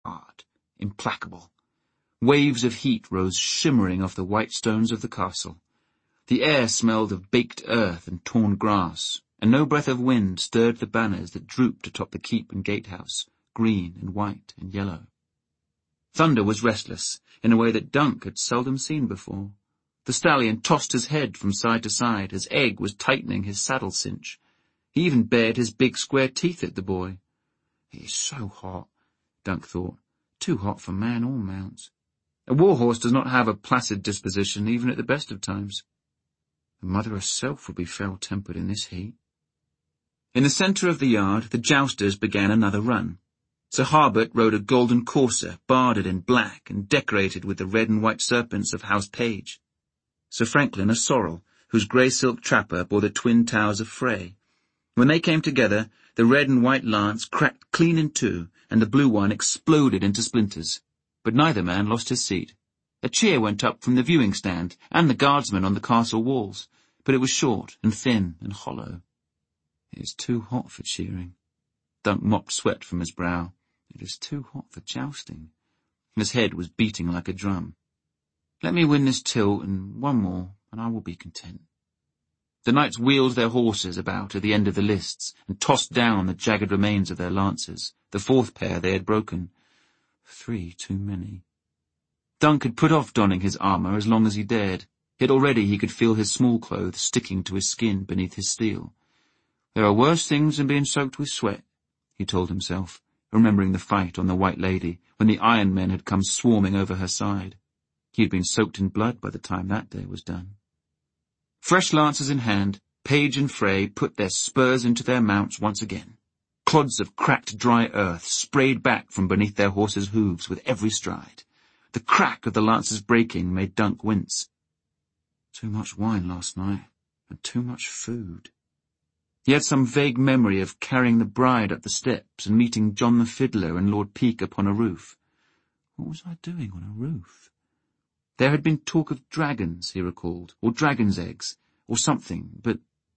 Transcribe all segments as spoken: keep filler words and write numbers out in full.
hard, implacable. Waves of heat rose shimmering off the white stones of the castle. The air smelled of baked earth and torn grass, and no breath of wind stirred the banners that drooped atop the keep and gatehouse, green and white and yellow. Thunder was restless, in a way that Dunk had seldom seen before. The stallion tossed his head from side to side as Egg was tightening his saddle cinch. He even bared his big square teeth at the boy. It is so hot, Dunk thought. Too hot for man or mount. A warhorse does not have a placid disposition even at the best of times. The mother herself would be foul-tempered in this heat. In the centre of the yard, the jousters began another run. Sir Harbert rode a golden courser, barded in black and decorated with the red and white serpents of House Page. Sir Franklin a sorrel, whose grey silk trapper bore the twin towers of Frey. When they came together, the red and white lance cracked clean in two, and the blue one exploded into splinters. But neither man lost his seat. A cheer went up from the viewing stand and the guardsmen on the castle walls, but it was short and thin and hollow. It is too hot for cheering. Dunk mopped sweat from his brow. It is too hot for jousting. His head was beating like a drum. Let me win this tilt and one more, and I will be content. The knights wheeled their horses about at the end of the lists and tossed down the jagged remains of their lances, the fourth pair they had broken. Three too many. Dunk had put off donning his armour as long as he dared, yet already he could feel his small clothes sticking to his skin beneath his steel. There are worse things than being soaked with sweat, he told himself, remembering the fight on the White Lady when the Iron Men had come swarming over her side. He had been soaked in blood by the time that day was done. Fresh lances in hand, Page and Frey put their spurs into their mounts once again. Clods of cracked dry earth sprayed back from beneath their horses' hooves with every stride. The crack of the lances breaking made Dunk wince. Too much wine last night, and too much food. He had some vague memory of carrying the bride up the steps and meeting John the Fiddler and Lord Peake upon a roof. What was I doing on a roof? There had been talk of dragons, he recalled, or dragon's eggs, or something, but...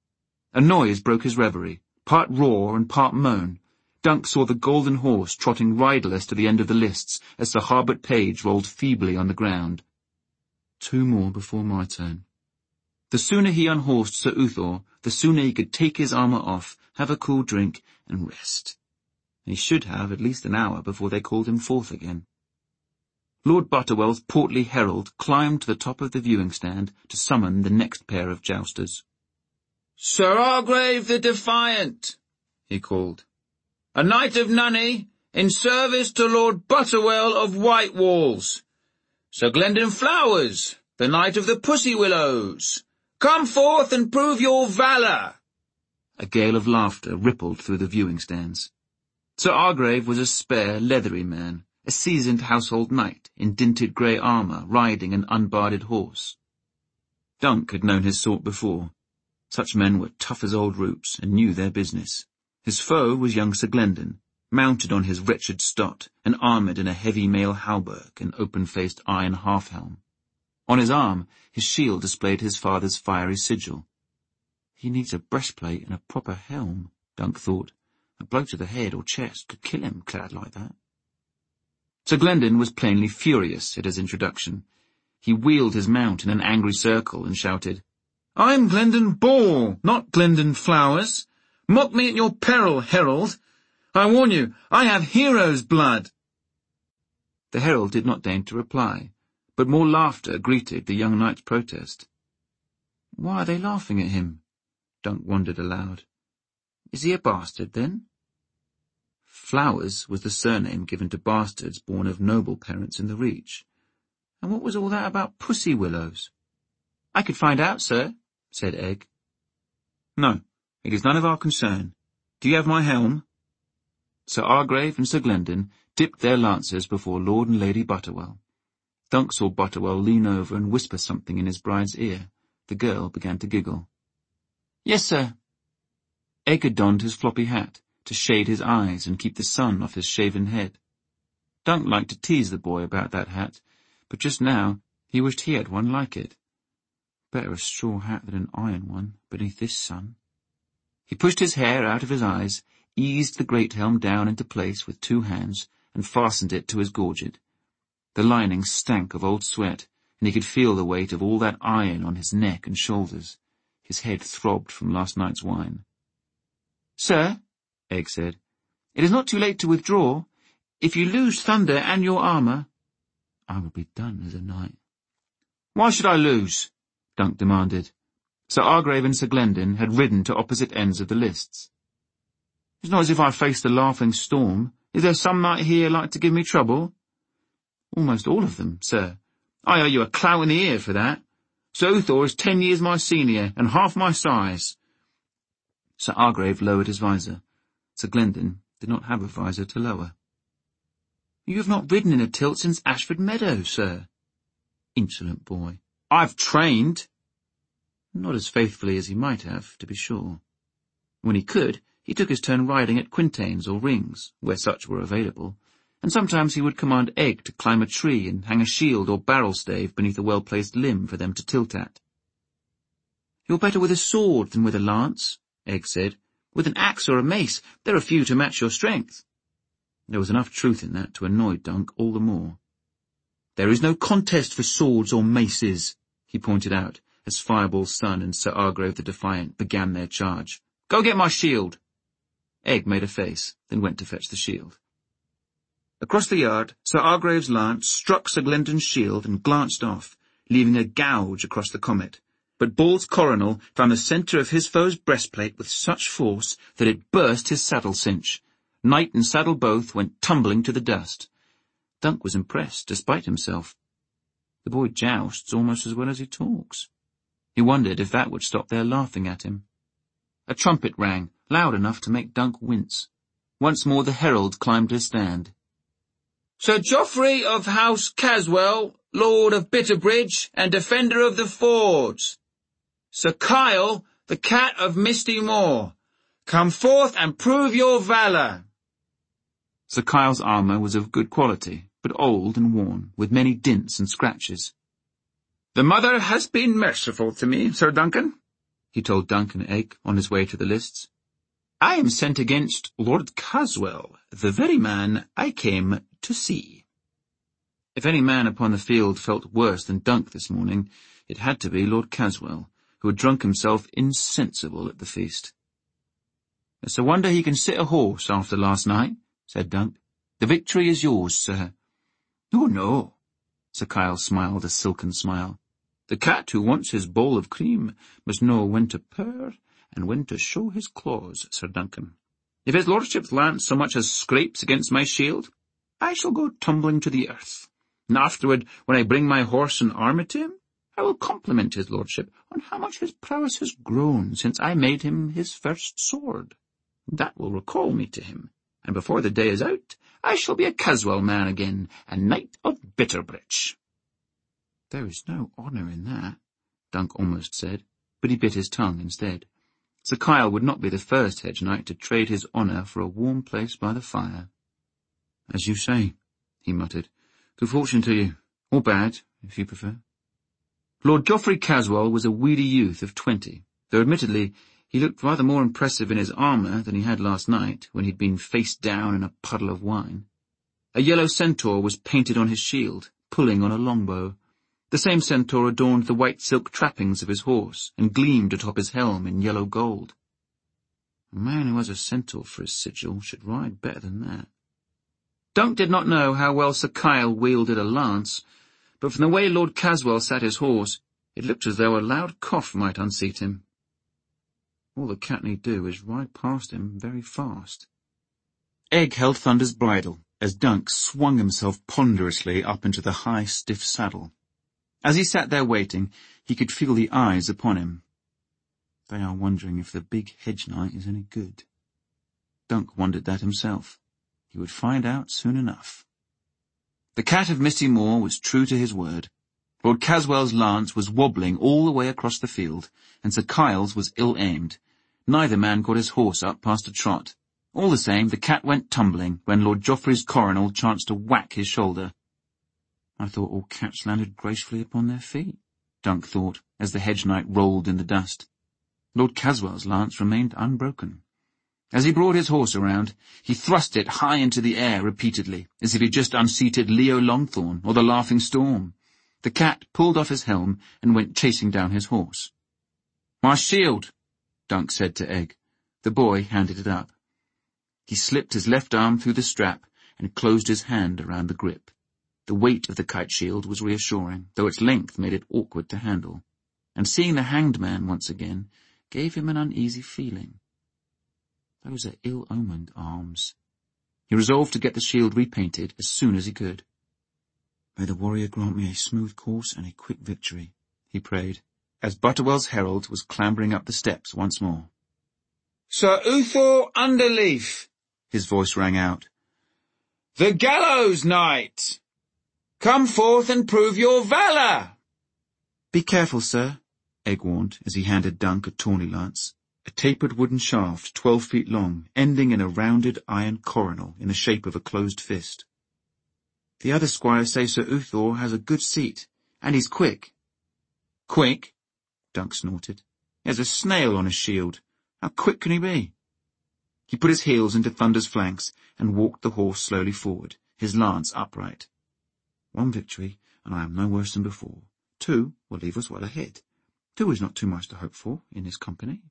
A noise broke his reverie, part roar and part moan. Dunk saw the golden horse trotting riderless to the end of the lists as Sir Harbert Page rolled feebly on the ground. Two more before my turn. The sooner he unhorsed Sir Uthor, the sooner he could take his armour off, have a cool drink, and rest. He should have at least an hour before they called him forth again. Lord Butterwell's portly herald climbed to the top of the viewing stand to summon the next pair of jousters. "Sir Argrave the Defiant," he called. "A knight of Nunney, in service to Lord Butterwell of Whitewalls. Sir Glendon Flowers, the knight of the Pussy Willows. Come forth and prove your valour." A gale of laughter rippled through the viewing stands. Sir Argrave was a spare, leathery man, a seasoned household knight in dinted grey armour, riding an unbarded horse. Dunk had known his sort before. Such men were tough as old roots and knew their business. His foe was young Sir Glendon, mounted on his wretched stot and armoured in a heavy mail hauberk and open-faced iron half-helm. On his arm, his shield displayed his father's fiery sigil. He needs a breastplate and a proper helm, Dunk thought. A blow to the head or chest could kill him clad like that. Sir Glendon was plainly furious at his introduction. He wheeled his mount in an angry circle and shouted, "I'm Glendon Ball, not Glendon Flowers. Mock me at your peril, herald. I warn you, I have hero's blood." The herald did not deign to reply, but more laughter greeted the young knight's protest. Why are they laughing at him? Dunk wondered aloud. Is he a bastard, then? Flowers was the surname given to bastards born of noble parents in the Reach. And what was all that about Pussy Willows? "I could find out, sir," said Egg. "No, it is none of our concern. Do you have my helm?" Sir Argrave and Sir Glendon dipped their lances before Lord and Lady Butterwell. Dunk saw Butterwell lean over and whisper something in his bride's ear. The girl began to giggle. "Yes, sir." Egg had donned his floppy hat to shade his eyes and keep the sun off his shaven head. Dunk liked to tease the boy about that hat, but just now he wished he had one like it. Better a straw hat than an iron one beneath this sun. He pushed his hair out of his eyes, eased the great helm down into place with two hands, and fastened it to his gorget. The lining stank of old sweat, and he could feel the weight of all that iron on his neck and shoulders. His head throbbed from last night's wine. "Sir," Egg said, "it is not too late to withdraw. If you lose Thunder and your armour—" "I will be done as a knight." "Why should I lose?" Dunk demanded. Sir Argrave and Sir Glendon had ridden to opposite ends of the lists. "It's not as if I faced a laughing storm. Is there some knight here like to give me trouble?" "Almost all of them, sir." "I owe you a clout in the ear for that. Sir Uthor is ten years my senior, and half my size." Sir Argrave lowered his visor. Sir Glendon did not have a visor to lower. "You have not ridden in a tilt since Ashford Meadow, sir." "Insolent boy." "I've trained." Not as faithfully as he might have, to be sure. When he could, he took his turn riding at quintains or rings, where such were available, and sometimes he would command Egg to climb a tree and hang a shield or barrel-stave beneath a well-placed limb for them to tilt at. "You're better with a sword than with a lance," Egg said. "With an axe or a mace, there are few to match your strength." There was enough truth in that to annoy Dunk all the more. "There is no contest for swords or maces," he pointed out, as Fireball's son and Sir Argrave the Defiant began their charge. "Go get my shield." Egg made a face, then went to fetch the shield. Across the yard, Sir Argrave's lance struck Sir Glendon's shield and glanced off, leaving a gouge across the comet. But Ball's coronal found the centre of his foe's breastplate with such force that it burst his saddle cinch. Knight and saddle both went tumbling to the dust. Dunk was impressed, despite himself. The boy jousts almost as well as he talks. He wondered if that would stop their laughing at him. A trumpet rang, loud enough to make Dunk wince. Once more the herald climbed his stand. "Sir Geoffrey of House Caswell, Lord of Bitterbridge, and Defender of the Fords. Sir Kyle, the Cat of Misty Moor. Come forth and prove your valour." Sir Kyle's armour was of good quality, but old and worn, with many dints and scratches. "The mother has been merciful to me, Sir Duncan," he told Duncan Egg on his way to the lists. "I am sent against Lord Caswell, the very man I came to see." If any man upon the field felt worse than Dunk this morning, it had to be Lord Caswell, who had drunk himself insensible at the feast. "It's a wonder he can sit a horse after last night," said Dunk. "The victory is yours, sir." "Oh, no." Sir Kyle smiled a silken smile. "The cat who wants his bowl of cream must know when to purr and when to show his claws, Sir Duncan. If his lordship's lance so much as scrapes against my shield, I shall go tumbling to the earth, and afterward, when I bring my horse and armour to him, I will compliment his lordship on how much his prowess has grown since I made him his first sword. That will recall me to him, and before the day is out, I shall be a Caswell man again, a knight of Bitterbridge." "There is no honour in that," Dunk almost said, but he bit his tongue instead. Sir Kyle would not be the first hedge knight to trade his honour for a warm place by the fire. "As you say," he muttered. "Good fortune to you, or bad, if you prefer." Lord Geoffrey Caswell was a weedy youth of twenty, though admittedly he looked rather more impressive in his armour than he had last night, when he'd been face down in a puddle of wine. A yellow centaur was painted on his shield, pulling on a longbow. The same centaur adorned the white silk trappings of his horse, and gleamed atop his helm in yellow gold. A man who has a centaur for his sigil should ride better than that. Dunk did not know how well Sir Kyle wielded a lance, but from the way Lord Caswell sat his horse, it looked as though a loud cough might unseat him. All the cat need do is ride past him very fast. Egg held Thunder's bridle, as Dunk swung himself ponderously up into the high, stiff saddle. As he sat there waiting, he could feel the eyes upon him. They are wondering if the big hedge knight is any good. Dunk wondered that himself. He would find out soon enough. The Cat of Misty Moor was true to his word. Lord Caswell's lance was wobbling all the way across the field, and Sir Kyle's was ill-aimed. Neither man got his horse up past a trot. All the same, the cat went tumbling when Lord Geoffrey's coronal chanced to whack his shoulder. I thought all cats landed gracefully upon their feet, Dunk thought, as the hedge knight rolled in the dust. Lord Caswell's lance remained unbroken. As he brought his horse around, he thrust it high into the air repeatedly, as if he just unseated Leo Longthorn or the Laughing Storm. The cat pulled off his helm and went chasing down his horse. "My shield," Dunk said to Egg. The boy handed it up. He slipped his left arm through the strap and closed his hand around the grip. The weight of the kite shield was reassuring, though its length made it awkward to handle, and seeing the hanged man once again gave him an uneasy feeling. Those are ill-omened arms. He resolved to get the shield repainted as soon as he could. "May the warrior grant me a smooth course and a quick victory," he prayed, as Butterwell's herald was clambering up the steps once more. "Sir Uthor Underleaf," his voice rang out. "The gallows knight! Come forth and prove your valour!" "Be careful, sir," Egg warned, as he handed Dunk a tawny lance, a tapered wooden shaft twelve feet long, ending in a rounded iron coronal in the shape of a closed fist. "The other squires say Sir Uthor has a good seat, and he's quick." "Quick?" Dunk snorted. "He has a snail on his shield. How quick can he be?" He put his heels into Thunder's flanks and walked the horse slowly forward, his lance upright. "One victory, and I am no worse than before. Two will leave us well ahead. Two is not too much to hope for in his company."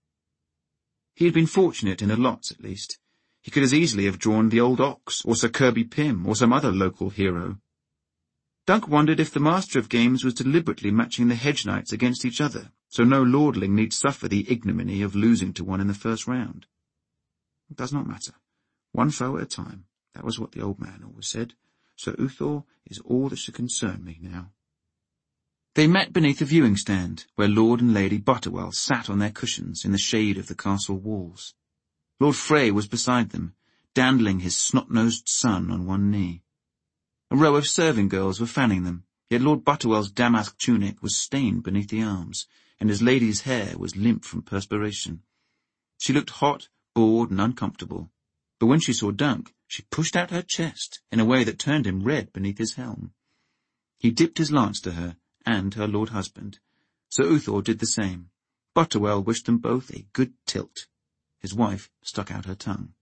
He had been fortunate in the lots, at least. He could as easily have drawn the old ox, or Sir Kirby Pym, or some other local hero. Dunk wondered if the Master of Games was deliberately matching the hedge knights against each other, so no lordling need suffer the ignominy of losing to one in the first round. It does not matter. One foe at a time. That was what the old man always said. Sir Uthor is all that should concern me now. They met beneath a viewing stand, where Lord and Lady Butterwell sat on their cushions in the shade of the castle walls. Lord Frey was beside them, dandling his snot-nosed son on one knee. A row of serving girls were fanning them, yet Lord Butterwell's damask tunic was stained beneath the arms, and his lady's hair was limp from perspiration. She looked hot, bored, and uncomfortable, but when she saw Dunk, she pushed out her chest in a way that turned him red beneath his helm. He dipped his lance to her, and her lord husband. Sir Uthor did the same. Butterwell wished them both a good tilt. His wife stuck out her tongue.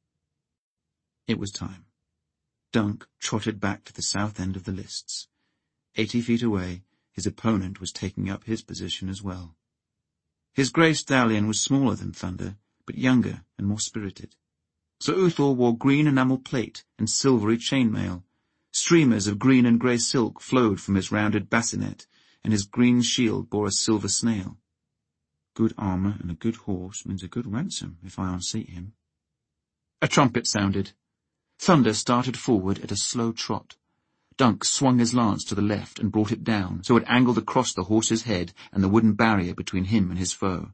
It was time. Dunk trotted back to the south end of the lists. Eighty feet away, his opponent was taking up his position as well. His grey stallion was smaller than Thunder, but younger and more spirited. Sir Uthor wore green enamel plate and silvery chainmail. Streamers of green and grey silk flowed from his rounded bassinet, and his green shield bore a silver snail. Good armour and a good horse means a good ransom if I unseat him. A trumpet sounded. Thunder started forward at a slow trot. Dunk swung his lance to the left and brought it down, so it angled across the horse's head and the wooden barrier between him and his foe.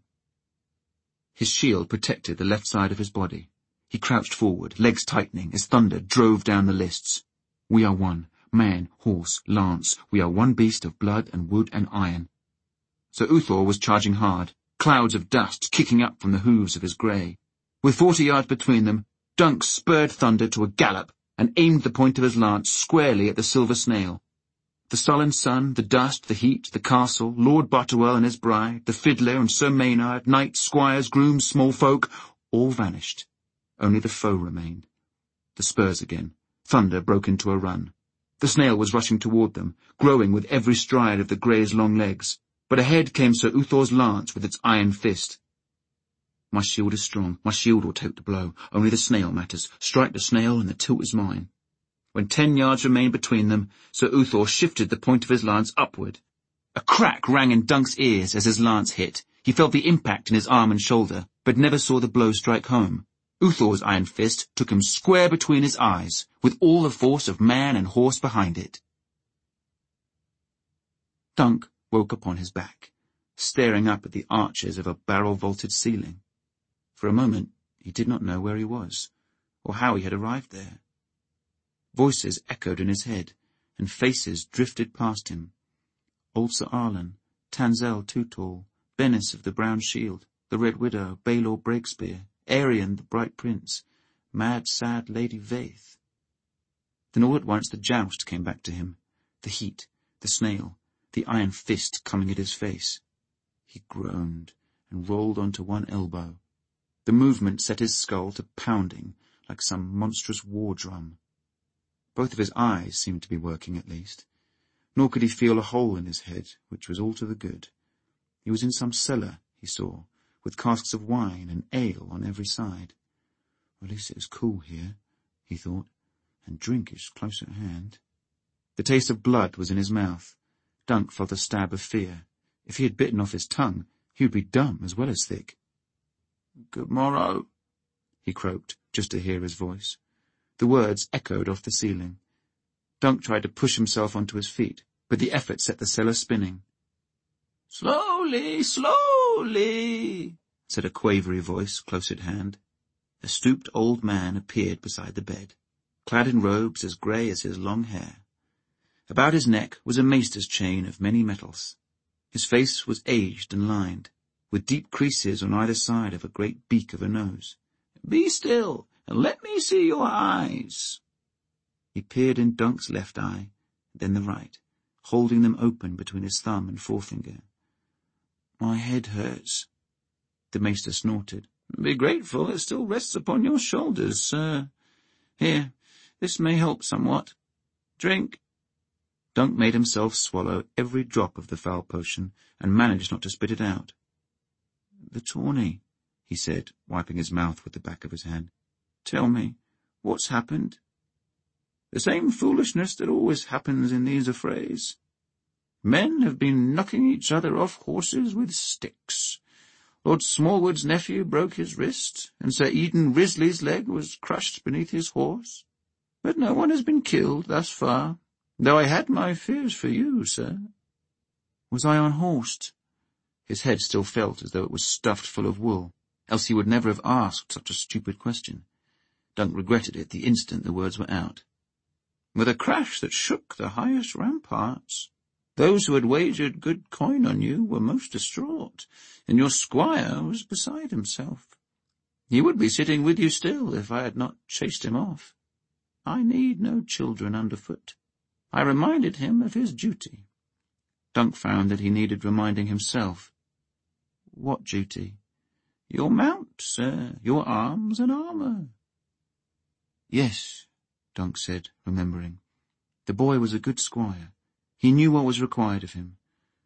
His shield protected the left side of his body. He crouched forward, legs tightening, as Thunder drove down the lists. "We are one, man, horse, lance. We are one beast of blood and wood and iron." Sir Uthor was charging hard, clouds of dust kicking up from the hooves of his grey. With forty yards between them, Dunk spurred Thunder to a gallop and aimed the point of his lance squarely at the silver snail. The sullen sun, the dust, the heat, the castle, Lord Butterwell and his bride, the fiddler and Sir Maynard, knights, squires, grooms, small folk, all vanished. Only the foe remained. The spurs again. Thunder broke into a run. The snail was rushing toward them, growing with every stride of the grey's long legs, but ahead came Sir Uthor's lance with its iron fist. "My shield is strong. My shield will take the blow. Only the snail matters. Strike the snail and the tilt is mine." When ten yards remained between them, Sir Uthor shifted the point of his lance upward. A crack rang in Dunk's ears as his lance hit. He felt the impact in his arm and shoulder, but never saw the blow strike home. Uthor's iron fist took him square between his eyes, with all the force of man and horse behind it. Dunk woke upon his back, staring up at the arches of a barrel-vaulted ceiling. For a moment he did not know where he was, or how he had arrived there. Voices echoed in his head, and faces drifted past him. Old Sir Arlen, Tanzel Too-Tall, Bennis of the Brown Shield, the Red Widow, Baelor Breakspear, Arion the Bright Prince, mad, sad Lady Vaith. Then all at once the joust came back to him, the heat, the snail, the iron fist coming at his face. He groaned and rolled onto one elbow. The movement set his skull to pounding like some monstrous war drum. Both of his eyes seemed to be working at least, nor could he feel a hole in his head, which was all to the good. He was in some cellar, he saw, with casks of wine and ale on every side. At least it was cool here, he thought, and drink is close at hand. The taste of blood was in his mouth. Dunk felt a stab of fear. If he had bitten off his tongue, he would be dumb as well as thick. "Good morrow," he croaked, just to hear his voice. The words echoed off the ceiling. Dunk tried to push himself onto his feet, but the effort set the cellar spinning. "Slowly, slowly," said a quavery voice close at hand. A stooped old man appeared beside the bed, clad in robes as grey as his long hair. About his neck was a maester's chain of many metals. His face was aged and lined, with deep creases on either side of a great beak of a nose. "Be still, and let me see your eyes." He peered in Dunk's left eye, then the right, holding them open between his thumb and forefinger. "My head hurts," the maester snorted. "Be grateful it still rests upon your shoulders, sir. Here, this may help somewhat. Drink." Dunk made himself swallow every drop of the foul potion, and managed not to spit it out. "The tawny," he said, wiping his mouth with the back of his hand. "Tell me, what's happened?" "The same foolishness that always happens in these affrays. Men have been knocking each other off horses with sticks. Lord Smallwood's nephew broke his wrist, and Sir Eden Risley's leg was crushed beneath his horse. But no one has been killed thus far, though I had my fears for you, sir." "Was I unhorsed?" His head still felt as though it was stuffed full of wool, else he would never have asked such a stupid question. Dunk regretted it the instant the words were out. "With a crash that shook the highest ramparts. Those who had wagered good coin on you were most distraught, and your squire was beside himself. He would be sitting with you still if I had not chased him off. I need no children underfoot. I reminded him of his duty." Dunk found that he needed reminding himself. "What duty?" "Your mount, sir, your arms and armour." "Yes," Dunk said, remembering. The boy was a good squire. He knew what was required of him.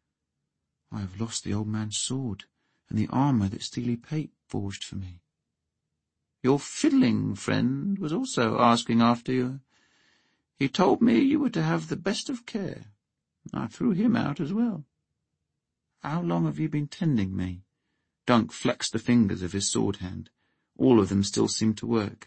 "I have lost the old man's sword, and the armour that Steely Pate forged for me." "Your fiddling friend was also asking after you. He told me you were to have the best of care. I threw him out as well." "How long have you been tending me?" Dunk flexed the fingers of his sword hand. All of them still seemed to work.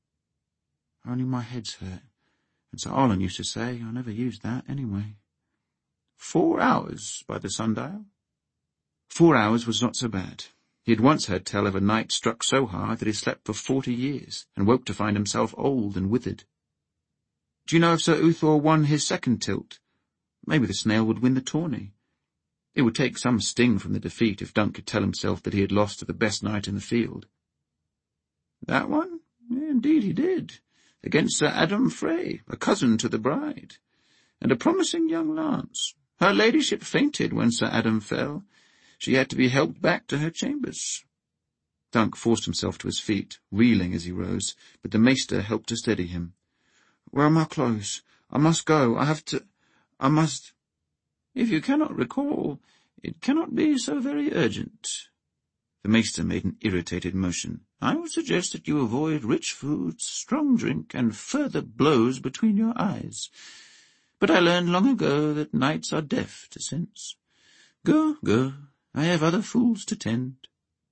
"Only my head's hurt, and Sir Arlen used to say I never used that anyway." "Four hours by the sundial?" Four hours was not so bad. He had once heard tell of a knight struck so hard that he slept for forty years, and woke to find himself old and withered. "Do you know if Sir Uthor won his second tilt? Maybe the snail would win the tourney." It would take some sting from the defeat if Dunk could tell himself that he had lost to the best knight in the field. "That one? Indeed he did, against Sir Adam Frey, a cousin to the bride, and a promising young lance. Her ladyship fainted when Sir Adam fell. She had to be helped back to her chambers." Dunk forced himself to his feet, reeling as he rose, but the maester helped to steady him. "Where are my clothes? I must go. I have to... I must... "If you cannot recall, it cannot be so very urgent." The maester made an irritated motion. "I would suggest that you avoid rich foods, strong drink, and further blows between your eyes. But I learned long ago that knights are deaf to sense. Go, go. I have other fools to tend."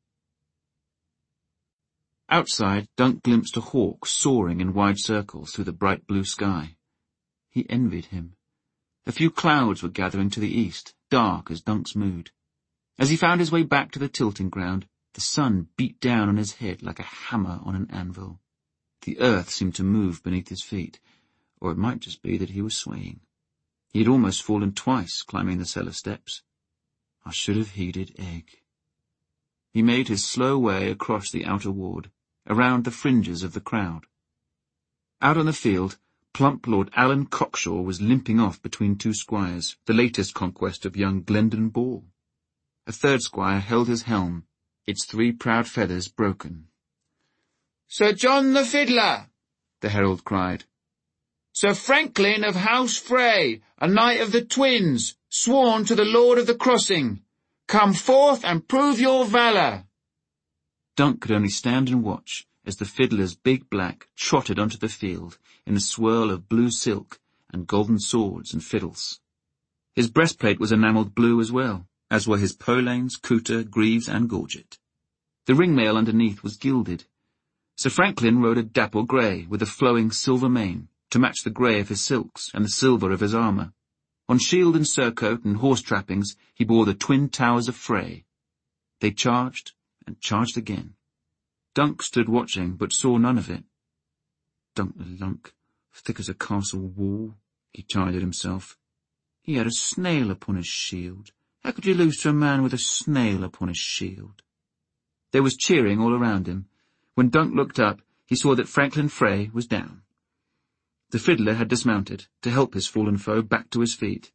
Outside, Dunk glimpsed a hawk soaring in wide circles through the bright blue sky. He envied him. A few clouds were gathering to the east, dark as Dunk's mood. As he found his way back to the tilting ground, the sun beat down on his head like a hammer on an anvil. The earth seemed to move beneath his feet, or it might just be that he was swaying. He had almost fallen twice climbing the cellar steps. I should have heeded Egg. He made his slow way across the outer ward, around the fringes of the crowd. Out on the field, plump Lord Alan Cockshaw was limping off between two squires, the latest conquest of young Glendon Ball. A third squire held his helm, its three proud feathers broken. "Sir John the Fiddler," the herald cried. "Sir Franklin of House Frey, a knight of the twins, sworn to the Lord of the Crossing. Come forth and prove your valour." Dunk could only stand and watch as the fiddler's big black trotted onto the field in a swirl of blue silk and golden swords and fiddles. His breastplate was enamelled blue as well, as were his polanes, couter, greaves, and gorget. The ringmail underneath was gilded. Sir Franklin rode a dapple grey with a flowing silver mane to match the grey of his silks and the silver of his armour. On shield and surcoat and horse trappings he bore the twin towers of Frey. They charged and charged again. Dunk stood watching, but saw none of it. Dunk the lunk, thick as a castle wall, he chided himself. He had a snail upon his shield. How could you lose to a man with a snail upon his shield? There was cheering all around him. When Dunk looked up, he saw that Franklin Frey was down. The fiddler had dismounted to help his fallen foe back to his feet.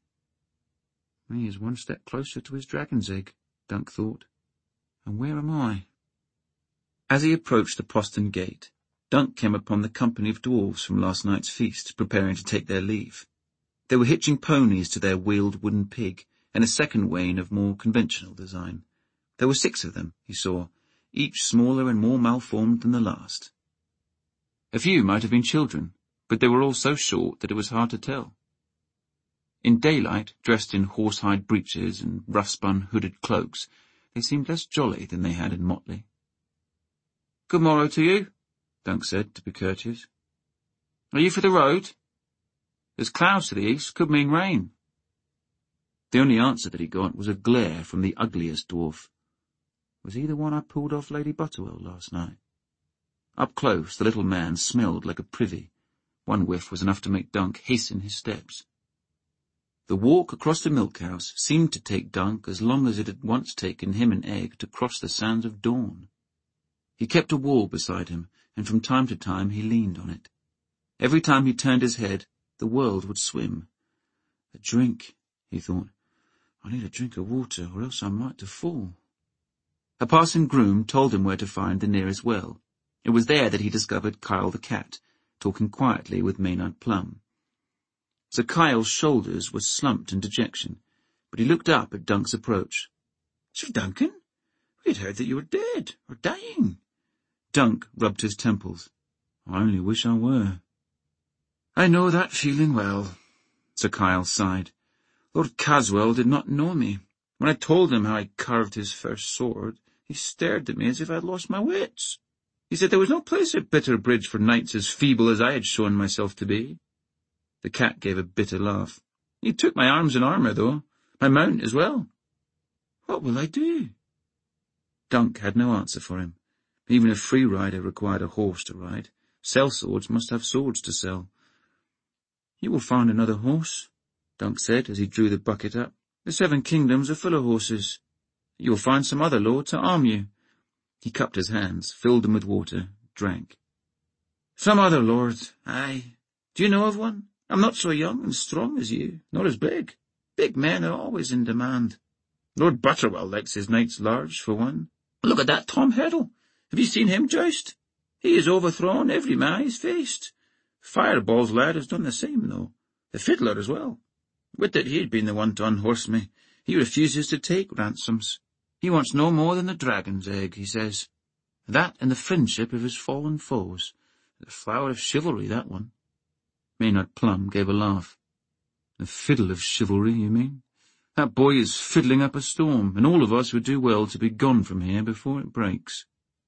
He is one step closer to his dragon's egg, Dunk thought. And where am I? As he approached the postern gate, Dunk came upon the company of dwarves from last night's feast, preparing to take their leave. They were hitching ponies to their wheeled wooden pig, and a second wain of more conventional design. There were six of them, he saw, each smaller and more malformed than the last. A few might have been children, but they were all so short that it was hard to tell. In daylight, dressed in horsehide breeches and rough-spun hooded cloaks, they seemed less jolly than they had in motley. "Good morrow to you," Dunk said, to be courteous. "Are you for the road? There's clouds to the east, could mean rain." The only answer that he got was a glare from the ugliest dwarf. Was he the one I pulled off Lady Butterwell last night? Up close, the little man smelled like a privy. One whiff was enough to make Dunk hasten his steps. The walk across the milk-house seemed to take Dunk as long as it had once taken him and Egg to cross the sands of dawn. He kept a wall beside him, and from time to time he leaned on it. Every time he turned his head, the world would swim. A drink, he thought. I need a drink of water, or else I'm like to fall. A passing groom told him where to find the nearest well. It was there that he discovered Kyle the cat, talking quietly with Maynard Plum. Sir Kyle's shoulders were slumped in dejection, but he looked up at Dunk's approach. "Sir Duncan, we had heard that you were dead, or dying." Dunk rubbed his temples. "I only wish I were." "I know that feeling well," Sir Kyle sighed. "Lord Caswell did not know me. When I told him how I carved his first sword, he stared at me as if I had lost my wits. He said there was no place at Bitterbridge for knights as feeble as I had shown myself to be." The cat gave a bitter laugh. "He took my arms and armour, though, my mount as well." "What will I do?" Dunk had no answer for him. Even a free rider required a horse to ride. Sellswords must have swords to sell. "You will find another horse," Dunk said as he drew the bucket up. "The Seven Kingdoms are full of horses. You will find some other lord to arm you." He cupped his hands, filled them with water, drank. "Some other lord, aye. Do you know of one? I'm not so young and strong as you, nor as big. Big men are always in demand. Lord Butterwell likes his knights large, for one. Look at that Tom Heddle. Have you seen him joust? He has overthrown every man he's faced. Fireball's lad has done the same, though. The fiddler as well. Would that he had been the one to unhorse me. He refuses to take ransoms. He wants no more than the dragon's egg, he says. That and the friendship of his fallen foes. The flower of chivalry, that one." Maynard Plum gave a laugh. "The fiddle of chivalry, you mean? That boy is fiddling up a storm, and all of us would do well to be gone from here before it breaks."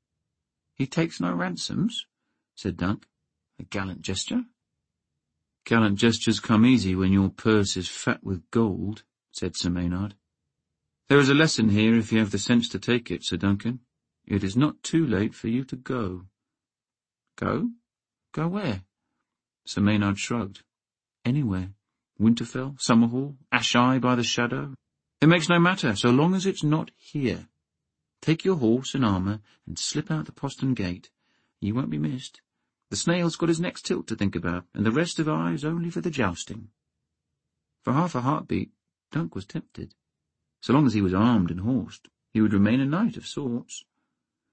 "He takes no ransoms?" said Dunk. "A gallant gesture." "Gallant gestures come easy when your purse is fat with gold," said Sir Maynard. "There is a lesson here if you have the sense to take it, Sir Duncan. It is not too late for you to go." "Go? Go where?" Sir Maynard shrugged. "Anywhere. Winterfell, Summerhall, Asheye by the Shadow. It makes no matter, so long as it's not here. Take your horse and armour and slip out the postern gate. You won't be missed. The snail's got his next tilt to think about, and the rest of ours only for the jousting." For half a heartbeat, Dunk was tempted. So long as he was armed and horsed, he would remain a knight of sorts.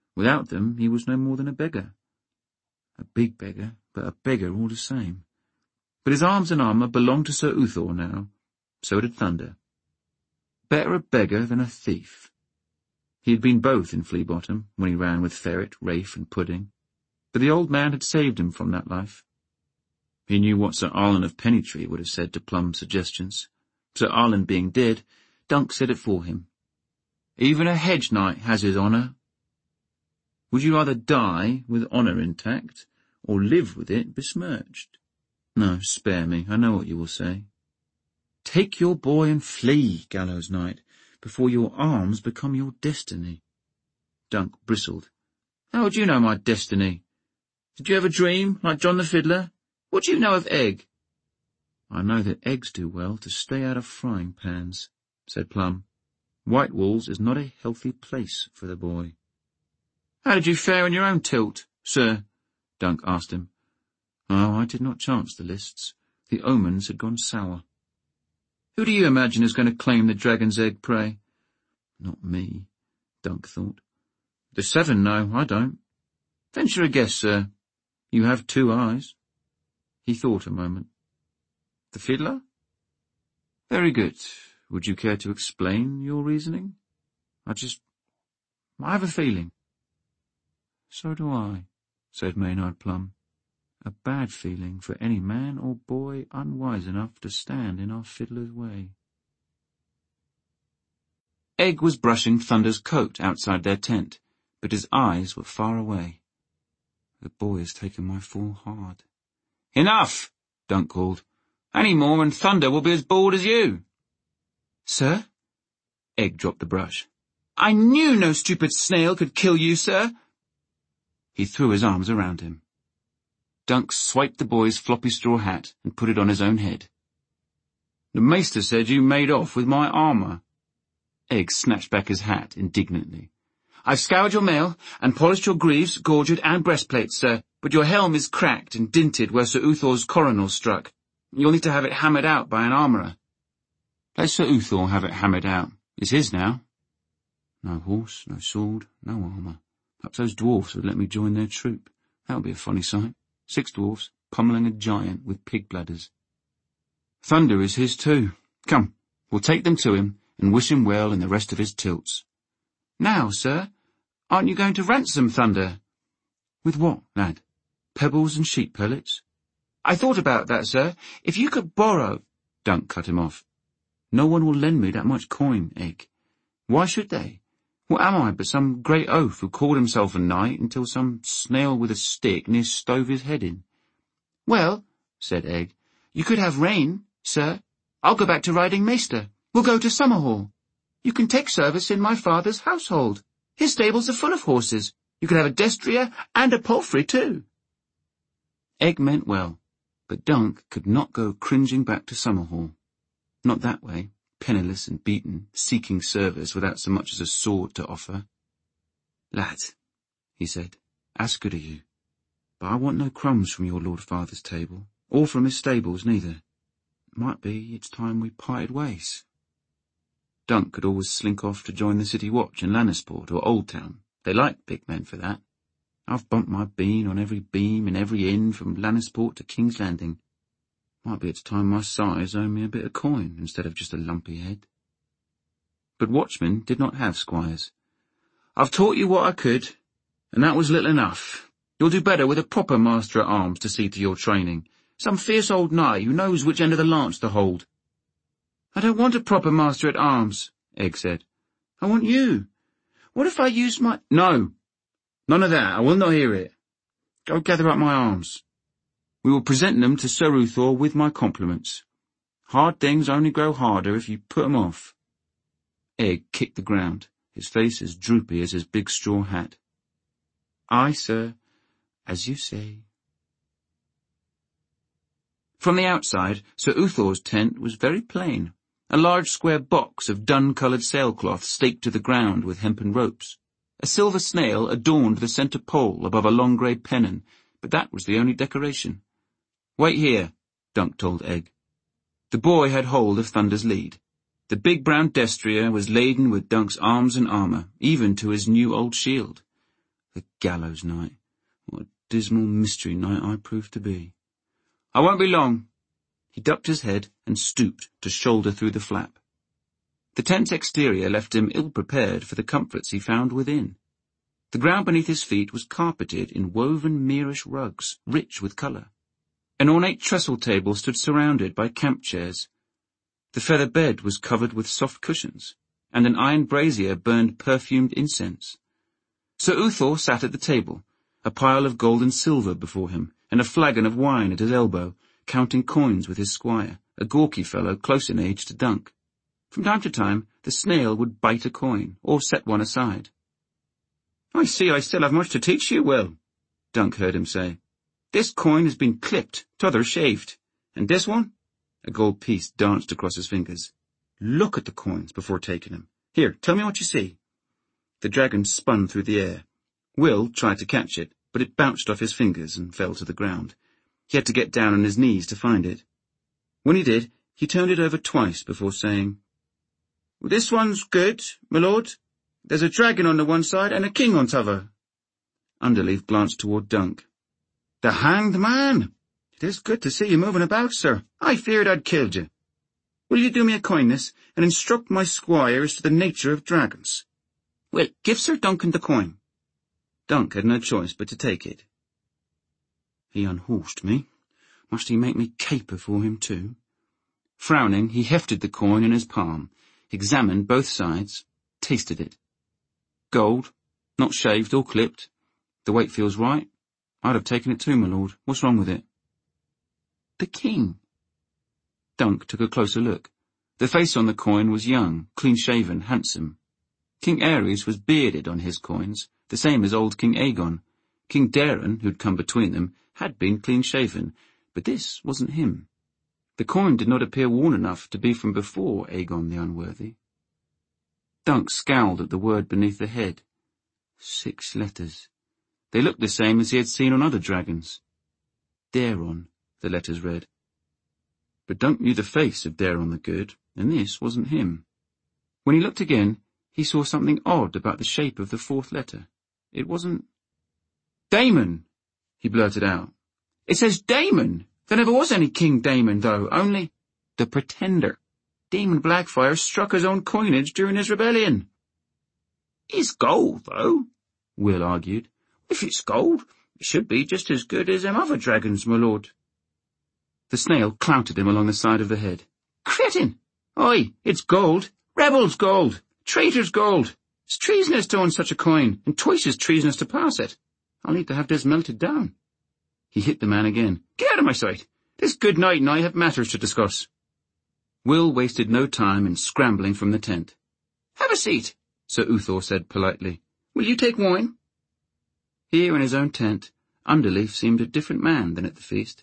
Without them, he was no more than a beggar. A big beggar, but a beggar all the same. But his arms and armour belonged to Sir Uthor now. So did Thunder. Better a beggar than a thief. He had been both in Flea Bottom, when he ran with Ferret, Rafe, and Pudding. But the old man had saved him from that life. He knew what Sir Arlen of Pennytree would have said to Plum's suggestions. Sir Arlen being dead, Dunk said it for him. Even a hedge knight has his honour. Would you rather die with honour intact, or live with it besmirched? No, spare me, I know what you will say. Take your boy and flee, Gallows Knight, before your arms become your destiny. Dunk bristled. How would you know my destiny? Did you ever dream, like John the Fiddler? What do you know of egg? I know that eggs do well to stay out of frying pans, said Plum. White Walls is not a healthy place for the boy. How did you fare in your own tilt, sir? Dunk asked him. Oh, I did not chance the lists. The omens had gone sour. Who do you imagine is going to claim the dragon's egg, pray? Not me, Dunk thought. The seven know, I don't. Venture a guess, sir. You have two eyes. He thought a moment. The fiddler? Very good. Would you care to explain your reasoning? I just... I have a feeling. So do I, said Maynard Plum. A bad feeling for any man or boy unwise enough to stand in our fiddler's way. Egg was brushing Thunder's coat outside their tent, but his eyes were far away. The boy has taken my fall hard. Enough, Dunk called. Any more and Thunder will be as bald as you. Sir? Egg dropped the brush. I knew no stupid snail could kill you, sir. He threw his arms around him. Dunk swiped the boy's floppy straw hat and put it on his own head. The maester said you made off with my armour. Egg snatched back his hat indignantly. I've scoured your mail and polished your greaves, gorget, and breastplates, sir, but your helm is cracked and dinted where Sir Uthor's coronal struck. You'll need to have it hammered out by an armourer. Let Sir Uthor have it hammered out. It's his now. No horse, no sword, no armour. Perhaps those dwarfs would let me join their troop. That would be a funny sight. Six dwarfs pummelling a giant with pig bladders. Thunder is his too. Come, we'll take them to him and wish him well in the rest of his tilts. Now, sir, aren't you going to ransom Thunder? With what, lad? Pebbles and sheep pellets? I thought about that, sir. If you could borrow... Dunk cut him off. No one will lend me that much coin, Egg. Why should they? What am I but some great oaf who called himself a knight until some snail with a stick near stove his head in? Well, said Egg, you could have rain, sir. I'll go back to riding maester. We'll go to Summerhall. You can take service in my father's household. His stables are full of horses. You can have a destrier and a palfrey too. Egg meant well, but Dunk could not go cringing back to Summerhall. Not that way, penniless and beaten, seeking service without so much as a sword to offer. Lad, he said, as good are you, but I want no crumbs from your lord father's table, or from his stables neither. Might be it's time we parted ways. Dunk could always slink off to join the City Watch in Lannisport or Old Town. They liked big men for that. I've bumped my bean on every beam in every inn from Lannisport to King's Landing. Might be it's time my size owned me a bit of coin instead of just a lumpy head. But watchmen did not have squires. I've taught you what I could, and that was little enough. You'll do better with a proper master at arms to see to your training. Some fierce old knight who knows which end of the lance to hold. I don't want a proper master at arms, Egg said. I want you. What if I use my... No, none of that. I will not hear it. Go gather up my arms. We will present them to Sir Uthor with my compliments. Hard things only grow harder if you put 'em off. Egg kicked the ground, his face as droopy as his big straw hat. Aye, sir, as you say. From the outside, Sir Uthor's tent was very plain. A large square box of dun-coloured sailcloth staked to the ground with hempen ropes. A silver snail adorned the centre pole above a long grey pennon, but that was the only decoration. Wait here, Dunk told Egg. The boy had hold of Thunder's lead. The big brown destrier was laden with Dunk's arms and armour, even to his new old shield. The gallows night. What a dismal mystery night I proved to be. I won't be long. He ducked his head and stooped to shoulder through the flap. The tent's exterior left him ill-prepared for the comforts he found within. The ground beneath his feet was carpeted in woven Moorish rugs, rich with colour. An ornate trestle table stood surrounded by camp chairs. The feather bed was covered with soft cushions, and an iron brazier burned perfumed incense. Sir Uthor sat at the table, a pile of gold and silver before him, and a flagon of wine at his elbow, counting coins with his squire, a gawky fellow close in age to Dunk. From time to time, the snail would bite a coin, or set one aside. "I see I still have much to teach you, Will," Dunk heard him say. "This coin has been clipped, t'other shaved. And this one?" A gold piece danced across his fingers. "Look at the coins before taking them. Here, tell me what you see." The dragon spun through the air. Will tried to catch it, but it bounced off his fingers and fell to the ground. He had to get down on his knees to find it. When he did, he turned it over twice before saying, "This one's good, my lord. There's a dragon on the one side and a king on t'other." Underleaf glanced toward Dunk. "The hanged man! It is good to see you moving about, sir. I feared I'd killed you. Will you do me a kindness and instruct my squire as to the nature of dragons? Well, give Sir Duncan the coin." Dunk had no choice but to take it. He unhorsed me. Must he make me caper for him too? Frowning, he hefted the coin in his palm, examined both sides, tasted it. Gold, not shaved or clipped. The weight feels right. I'd have taken it too, my lord. What's wrong with it? The king. Dunk took a closer look. The face on the coin was young, clean-shaven, handsome. King Ares was bearded on his coins, the same as old King Aegon. King Daeron, who'd come between them, had been clean-shaven, but this wasn't him. The coin did not appear worn enough to be from before Aegon the Unworthy. Dunk scowled at the word beneath the head. Six letters. They looked the same as he had seen on other dragons. Daeron, the letters read. But Dunk knew the face of Daeron the Good, and this wasn't him. When he looked again, he saw something odd about the shape of the fourth letter. It wasn't... Daemon, he blurted out. It says Daemon. There never was any King Daemon, though, only the Pretender. Daemon Blackfyre struck his own coinage during his rebellion. It's gold, though, Will argued. If it's gold, it should be just as good as them other dragons, my lord. The snail clouted him along the side of the head. Cretin! Oi, it's gold. Rebels' gold. Traitors' gold. It's treasonous to own such a coin, and twice as treasonous to pass it. I'll need to have this melted down. He hit the man again. Get out of my sight. This good knight and I have matters to discuss. Will wasted no time in scrambling from the tent. Have a seat, Sir Uthor said politely. Will you take wine? Here in his own tent, Underleaf seemed a different man than at the feast.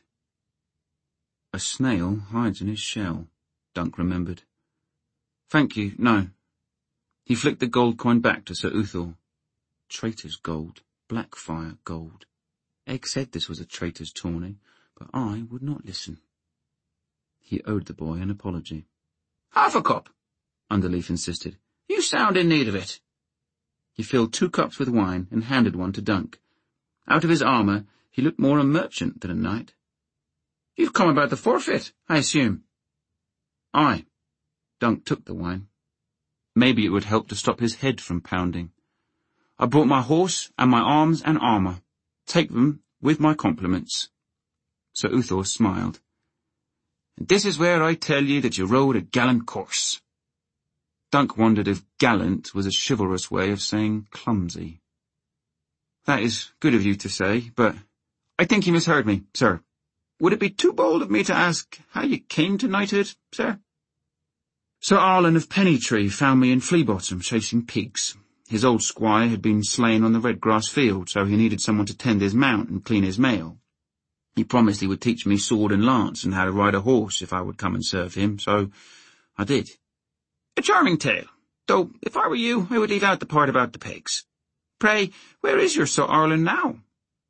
A snail hides in his shell, Dunk remembered. Thank you, no. He flicked the gold coin back to Sir Uthor. Traitor's gold, Blackfyre gold. Egg said this was a traitor's tourney, but I would not listen. He owed the boy an apology. Half a cup, Underleaf insisted. You sound in need of it. He filled two cups with wine and handed one to Dunk. Out of his armour, he looked more a merchant than a knight. You've come about the forfeit, I assume. Aye. Dunk took the wine. Maybe it would help to stop his head from pounding. I brought my horse and my arms and armour. Take them with my compliments. Sir Uthor smiled. And this is where I tell you that you rode a gallant course. Dunk wondered if gallant was a chivalrous way of saying clumsy. That is good of you to say, but I think you misheard me, sir. Would it be too bold of me to ask how you came to knighthood, sir? Sir Arlen of Pennytree found me in Fleabottom chasing pigs. His old squire had been slain on the Redgrass field, so he needed someone to tend his mount and clean his mail. He promised he would teach me sword and lance and how to ride a horse if I would come and serve him, so I did. A charming tale, though if I were you, I would leave out the part about the pigs. Pray, where is your Sir Arlen now?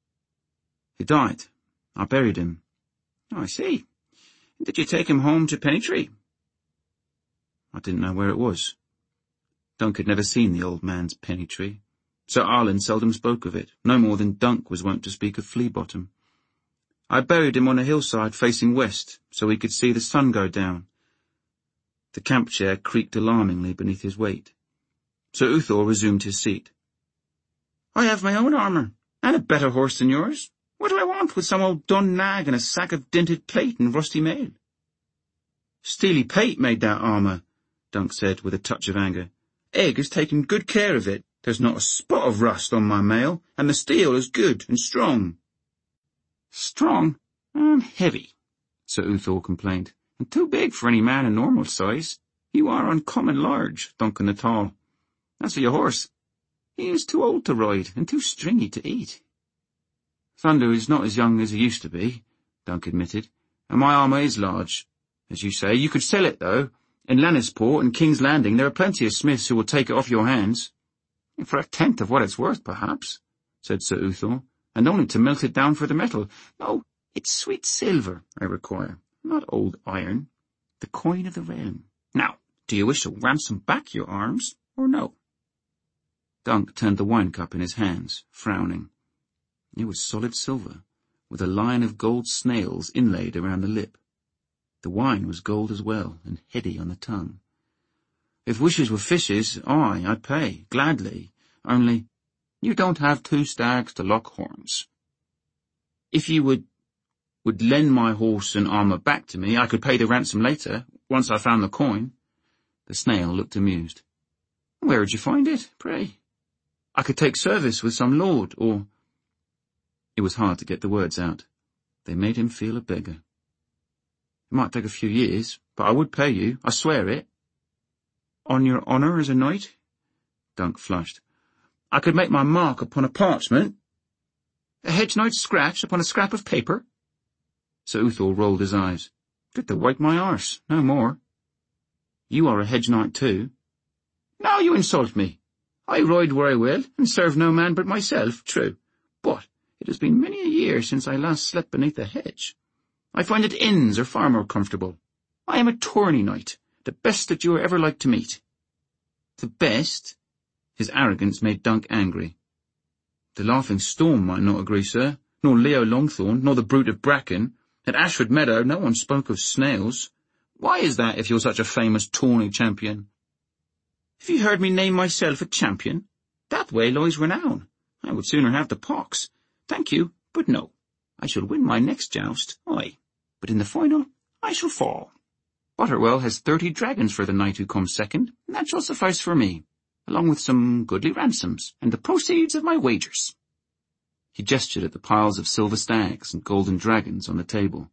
He died. I buried him. Oh, I see. Did you take him home to Pennytree? I didn't know where it was. Dunk had never seen the old man's Pennytree. Sir Arlen seldom spoke of it, no more than Dunk was wont to speak of Flea Bottom. I buried him on a hillside facing west, so he could see the sun go down. The camp chair creaked alarmingly beneath his weight. Sir Uthor resumed his seat. I have my own armour, and a better horse than yours. What do I want with some old dun nag and a sack of dinted plate and rusty mail? Steely Pate made that armour, Dunk said with a touch of anger. Egg has taken good care of it. There's not a spot of rust on my mail, and the steel is good and strong. Strong and heavy, Sir Uthor complained, and too big for any man in normal size. You are uncommon large, Duncan the Tall. As for your horse, he is too old to ride and too stringy to eat. Thunder is not as young as he used to be, Dunk admitted, and my armour is large. As you say, you could sell it, though. In Lannisport and King's Landing there are plenty of smiths who will take it off your hands. For a tenth of what it's worth, perhaps, said Sir Uthor, and only to melt it down for the metal. No, it's sweet silver I require, not old iron, the coin of the realm. Now, do you wish to ransom back your arms, or no? Dunk turned the wine cup in his hands, frowning. It was solid silver, with a line of gold snails inlaid around the lip. The wine was gold as well, and heady on the tongue. If wishes were fishes, aye, I'd pay, gladly, only you don't have two stags to lock horns. If you would, would lend my horse and armour back to me, I could pay the ransom later, once I found the coin. The snail looked amused. Where would you find it, pray? I could take service with some lord, or... It was hard to get the words out. They made him feel a beggar. It might take a few years, but I would pay you, I swear it. On your honour as a knight? Dunk flushed. I could make my mark upon a parchment. A hedge knight's scratch upon a scrap of paper? Sir Uthor rolled his eyes. Good to wipe my arse, no more. You are a hedge knight too. Now you insult me. I ride where I will, and serve no man but myself, true. But it has been many a year since I last slept beneath a hedge. I find that inns are far more comfortable. I am a tourney knight, the best that you are ever like to meet. The best? His arrogance made Dunk angry. The Laughing Storm might not agree, sir, nor Leo Longthorn, nor the Brute of Bracken. At Ashford Meadow no one spoke of snails. Why is that, if you're such a famous tourney champion? Have you heard me name myself a champion? That way lies renown. I would sooner have the pox. Thank you, but no. I shall win my next joust, aye, but in the final I shall fall. Butterwell has thirty dragons for the knight who comes second, and that shall suffice for me, along with some goodly ransoms, and the proceeds of my wagers. He gestured at the piles of silver stags and golden dragons on the table.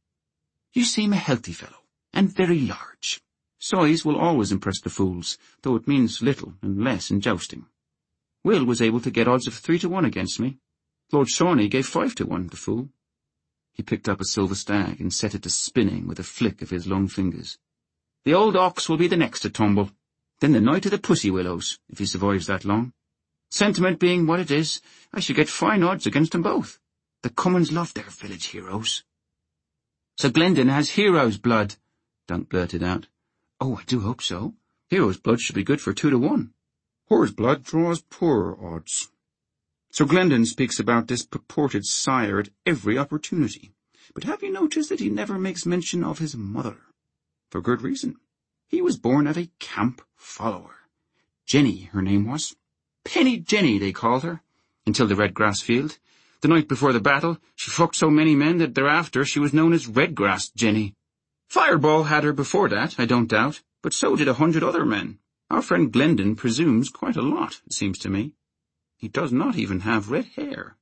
You seem a healthy fellow, and very large. Size will always impress the fools, though it means little and less in jousting. Will was able to get odds of three to one against me. Lord Shawnee gave five to one, the fool. He picked up a silver stag and set it to spinning with a flick of his long fingers. The old ox will be the next to tumble, then the knight of the Pussy Willows, if he survives that long. Sentiment being what it is, I should get fine odds against them both. The Cummins love their village heroes. Sir Glendon has hero's blood, Dunk blurted out. Oh, I do hope so. Hero's blood should be good for two to one. Whore's blood draws poorer odds. Sir Glendon speaks about this purported sire at every opportunity, but have you noticed that he never makes mention of his mother? For good reason. He was born of a camp follower. Jenny, her name was. Penny Jenny, they called her, until the Redgrass field. The night before the battle, she fucked so many men that thereafter she was known as Redgrass Jenny. Fireball had her before that, I don't doubt, but so did a hundred other men. Our friend Glendon presumes quite a lot, it seems to me. He does not even have red hair.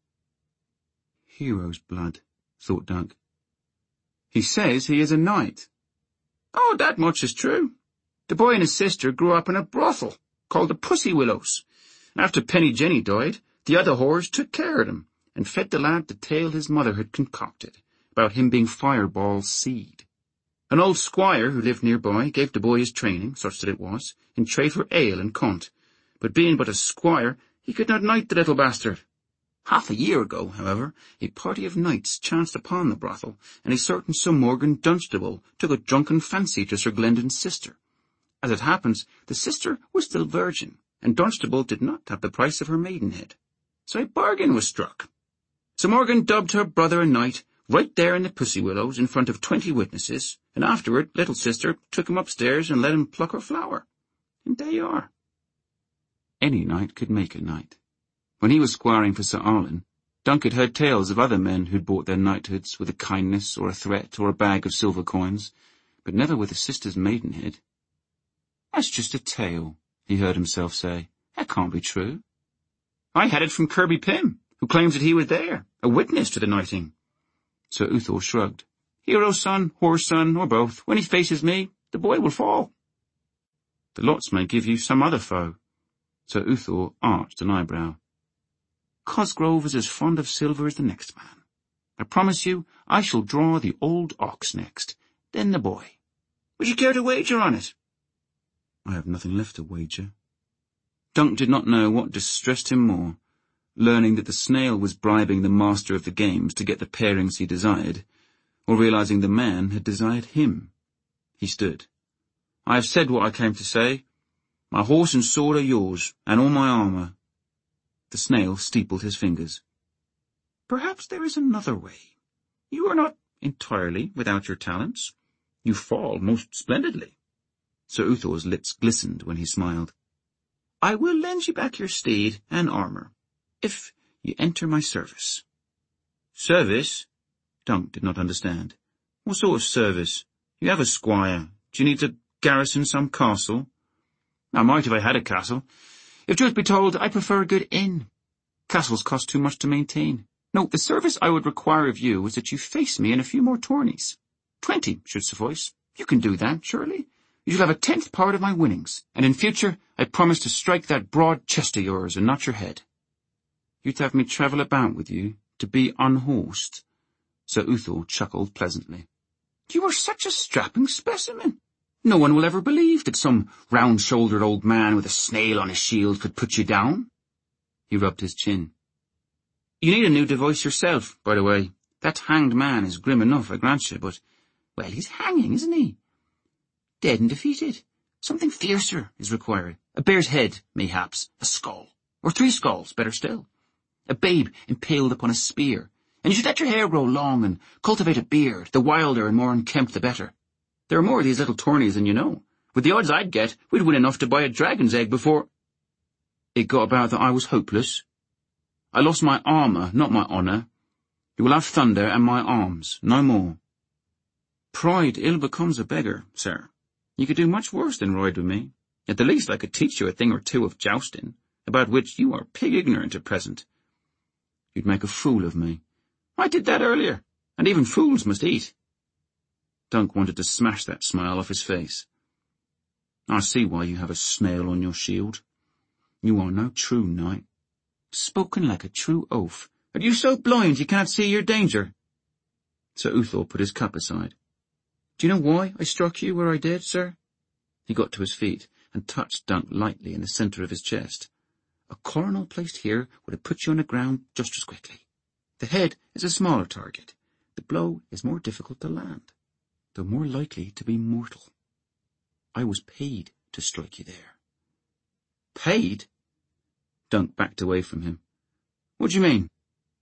Hero's blood, thought Dunk. He says he is a knight. Oh, that much is true. The boy and his sister grew up in a brothel called the Pussy Willows. After Penny Jenny died, the other whores took care of him and fed the lad the tale his mother had concocted about him being Fireball's seed. An old squire who lived nearby gave the boy his training, such that it was, in trade for ale and cunt, but being but a squire, he could not knight the little bastard. Half a year ago, however, a party of knights chanced upon the brothel, and a certain Sir Morgan Dunstable took a drunken fancy to Sir Glendon's sister. As it happens, the sister was still virgin, and Dunstable did not have the price of her maidenhead. So a bargain was struck. Sir Morgan dubbed her brother a knight right there in the Pussy Willows in front of twenty witnesses, and afterward little sister took him upstairs and let him pluck her flower. And there you are. Any knight could make a knight. When he was squiring for Sir Arlen, Dunk had heard tales of other men who'd bought their knighthoods with a kindness or a threat or a bag of silver coins, but never with a sister's maidenhead. That's just a tale, he heard himself say. That can't be true. I had it from Kirby Pym, who claims that he was there, a witness to the knighting. Sir Uthor shrugged. Hero's son, whore's son, or both. When he faces me, the boy will fall. The lots may give you some other foe. Sir Uthor arched an eyebrow. Cosgrove is as fond of silver as the next man. I promise you, I shall draw the old ox next, then the boy. Would you care to wager on it? I have nothing left to wager. Dunk did not know what distressed him more, learning that the snail was bribing the master of the games to get the pairings he desired, or realizing the man had desired him. He stood. I have said what I came to say. My horse and sword are yours, and all my armour. The snail steepled his fingers. Perhaps there is another way. You are not entirely without your talents. You fall most splendidly. Sir Uthor's lips glistened when he smiled. I will lend you back your steed and armour, if you enter my service. Service? Dunk did not understand. What sort of service? You have a squire. Do you need to garrison some castle? I might if I had a castle. If truth be told, I prefer a good inn. Castles cost too much to maintain. No, the service I would require of you is that you face me in a few more tourneys. Twenty should suffice. You can do that, surely. You shall have a tenth part of my winnings, and in future I promise to strike that broad chest of yours and not your head. You'd have me travel about with you, to be unhorsed? Sir Uthor chuckled pleasantly. You are such a strapping specimen. No one will ever believe that some round-shouldered old man with a snail on his shield could put you down. He rubbed his chin. You need a new device yourself, by the way. That hanged man is grim enough, I grant you, but, well, he's hanging, isn't he? Dead and defeated. Something fiercer is required. A bear's head, mayhaps, a skull, or three skulls, better still. A babe impaled upon a spear, and you should let your hair grow long and cultivate a beard. The wilder and more unkempt, the better. There are more of these little tourneys than you know. With the odds I'd get, we'd win enough to buy a dragon's egg before... It got about that I was hopeless. I lost my armour, not my honour. You will have thunder and my arms, no more. Pride ill becomes a beggar, sir. You could do much worse than ride with me. At the least I could teach you a thing or two of jousting, about which you are pig ignorant at present. You'd make a fool of me. I did that earlier, and even fools must eat. Dunk wanted to smash that smile off his face. I see why you have a snail on your shield. You are no true knight. Spoken like a true oaf. Are you so blind you can't see your danger? Sir Uthor put his cup aside. Do you know why I struck you where I did, sir? He got to his feet and touched Dunk lightly in the centre of his chest. A coronal placed here would have put you on the ground just as quickly. The head is a smaller target. The blow is more difficult to land, though more likely to be mortal. I was paid to strike you there. Paid? Dunk backed away from him. What do you mean?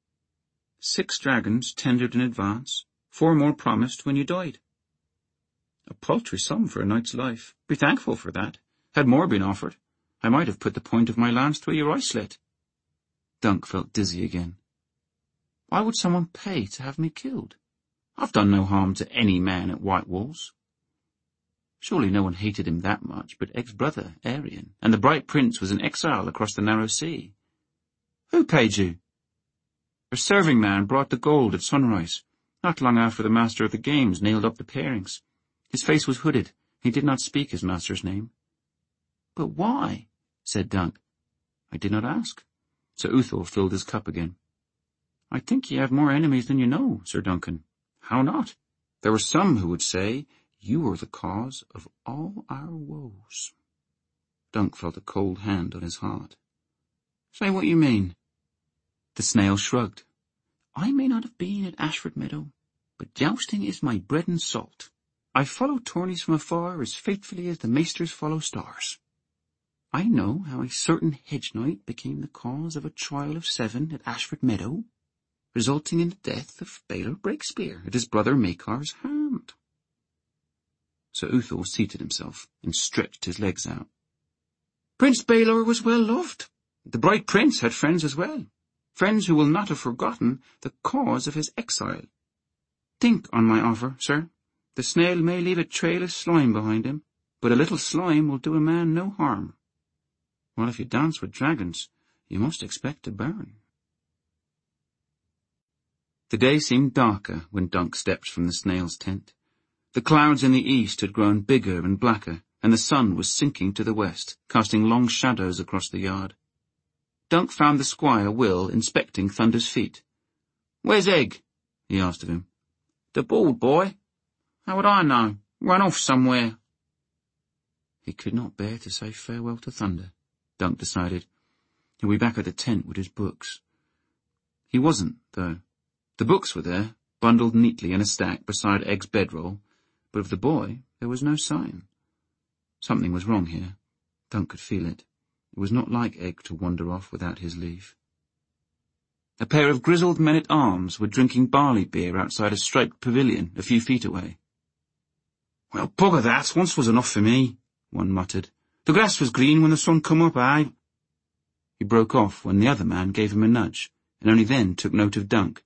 Six dragons tendered in advance, four more promised when you died. A paltry sum for a knight's life. Be thankful for that. Had more been offered, I might have put the point of my lance through your eye slit. Dunk felt dizzy again. Why would someone pay to have me killed? I've done no harm to any man at White Walls. Surely no one hated him that much but Egg's brother, Aerion, and the Bright Prince was in exile across the narrow sea. Who paid you? A serving man brought the gold at sunrise, not long after the master of the games nailed up the pairings. His face was hooded. He did not speak his master's name. But why? Said Dunk. I did not ask. Sir Uthor filled his cup again. I think you have more enemies than you know, Sir Duncan. How not? There were some who would say you are the cause of all our woes. Dunk felt a cold hand on his heart. Say what you mean. The snail shrugged. I may not have been at Ashford Meadow, but jousting is my bread and salt. I follow tourneys from afar as faithfully as the maesters follow stars. I know how a certain hedge knight became the cause of a trial of seven at Ashford Meadow, resulting in the death of Baylor Breakspear at his brother Makar's hand. Sir Uthal seated himself and stretched his legs out. Prince Baylor was well loved. The bright prince had friends as well, friends who will not have forgotten the cause of his exile. Think on my offer, sir. The snail may leave a trail of slime behind him, but a little slime will do a man no harm. Well, if you dance with dragons, you must expect to burn. The day seemed darker when Dunk stepped from the snail's tent. The clouds in the east had grown bigger and blacker, and the sun was sinking to the west, casting long shadows across the yard. Dunk found the squire Will inspecting Thunder's feet. "Where's Egg?" he asked of him. "The bald boy. How would I know? Run off somewhere." He could not bear to say farewell to Thunder, Dunk decided. He'll be back at the tent with his books. He wasn't, though. The books were there, bundled neatly in a stack beside Egg's bedroll, but of the boy there was no sign. Something was wrong here. Dunk could feel it. It was not like Egg to wander off without his leave. A pair of grizzled men-at-arms were drinking barley beer outside a striped pavilion a few feet away. "Well, bugger that, once was enough for me," one muttered. "The grass was green when the sun come up, aye." He broke off when the other man gave him a nudge, and only then took note of Dunk.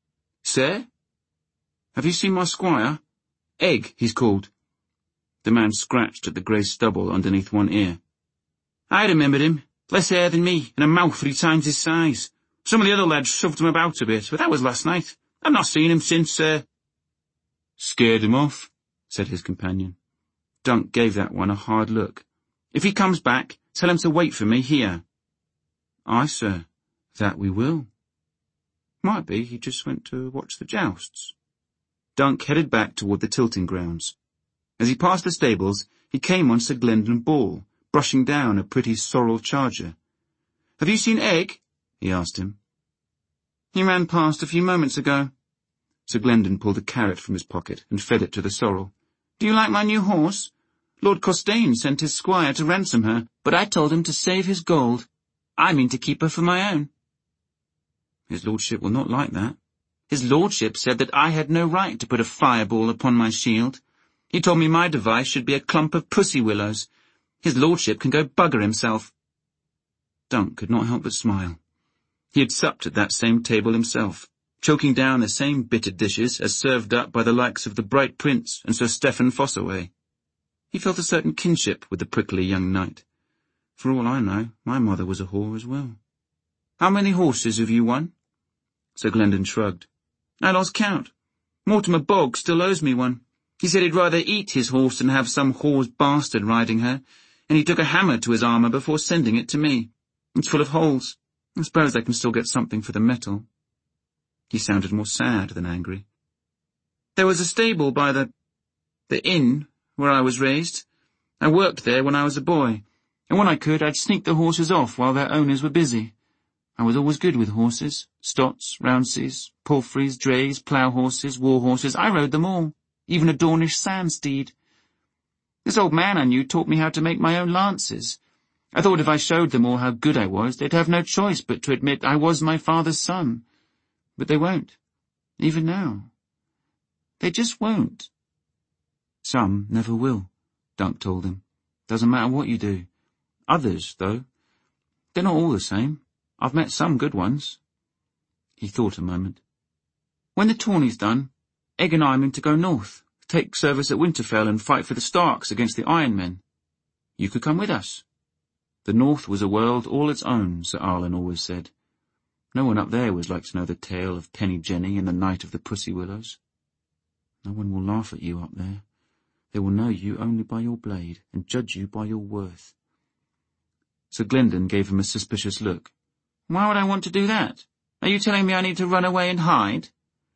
"Sir? Have you seen my squire? Egg, he's called." The man scratched at the grey stubble underneath one ear. "I remembered him. Less hair than me, and a mouth three times his size. Some of the other lads shoved him about a bit, but that was last night. I've not seen him since, sir." "Scared him off," said his companion. Dunk gave that one a hard look. "If he comes back, tell him to wait for me here." "Aye, sir, that we will." Might be he just went to watch the jousts. Dunk headed back toward the tilting grounds. As he passed the stables, he came on Sir Glendon Ball, brushing down a pretty sorrel charger. "Have you seen Egg?" he asked him. "He ran past a few moments ago." Sir Glendon pulled a carrot from his pocket and fed it to the sorrel. "Do you like my new horse? Lord Costain sent his squire to ransom her, but I told him to save his gold. I mean to keep her for my own." "His lordship will not like that." "His lordship said that I had no right to put a fireball upon my shield. He told me my device should be a clump of pussy willows. His lordship can go bugger himself." Dunk could not help but smile. He had supped at that same table himself, choking down the same bitter dishes as served up by the likes of the Bright Prince and Sir Stephen Fossaway. He felt a certain kinship with the prickly young knight. For all I know, my mother was a whore as well. "How many horses have you won?" Sir Glendon shrugged. "I lost count. Mortimer Boggs still owes me one. He said he'd rather eat his horse than have some whore's bastard riding her, and he took a hammer to his armour before sending it to me. It's full of holes. I suppose I can still get something for the metal." He sounded more sad than angry. "There was a stable by the... the inn where I was raised. I worked there when I was a boy, and when I could I'd sneak the horses off while their owners were busy. I was always good with horses, stots, roundseys, palfreys, drays, plough horses, war horses. I rode them all, even a Dornish sand steed. This old man I knew taught me how to make my own lances. I thought if I showed them all how good I was, they'd have no choice but to admit I was my father's son. But they won't, even now. They just won't." "Some never will," Dunk told him. "Doesn't matter what you do. Others, though, they're not all the same. I've met some good ones." He thought a moment. "When the tourney's done, Egg and I mean to go north, take service at Winterfell and fight for the Starks against the Iron Men. You could come with us." The north was a world all its own, Sir Arlen always said. No one up there was like to know the tale of Penny Jenny and the Night of the Pussy Willows. No one will laugh at you up there. They will know you only by your blade and judge you by your worth. Sir Glendon gave him a suspicious look. "Why would I want to do that? Are you telling me I need to run away and hide?"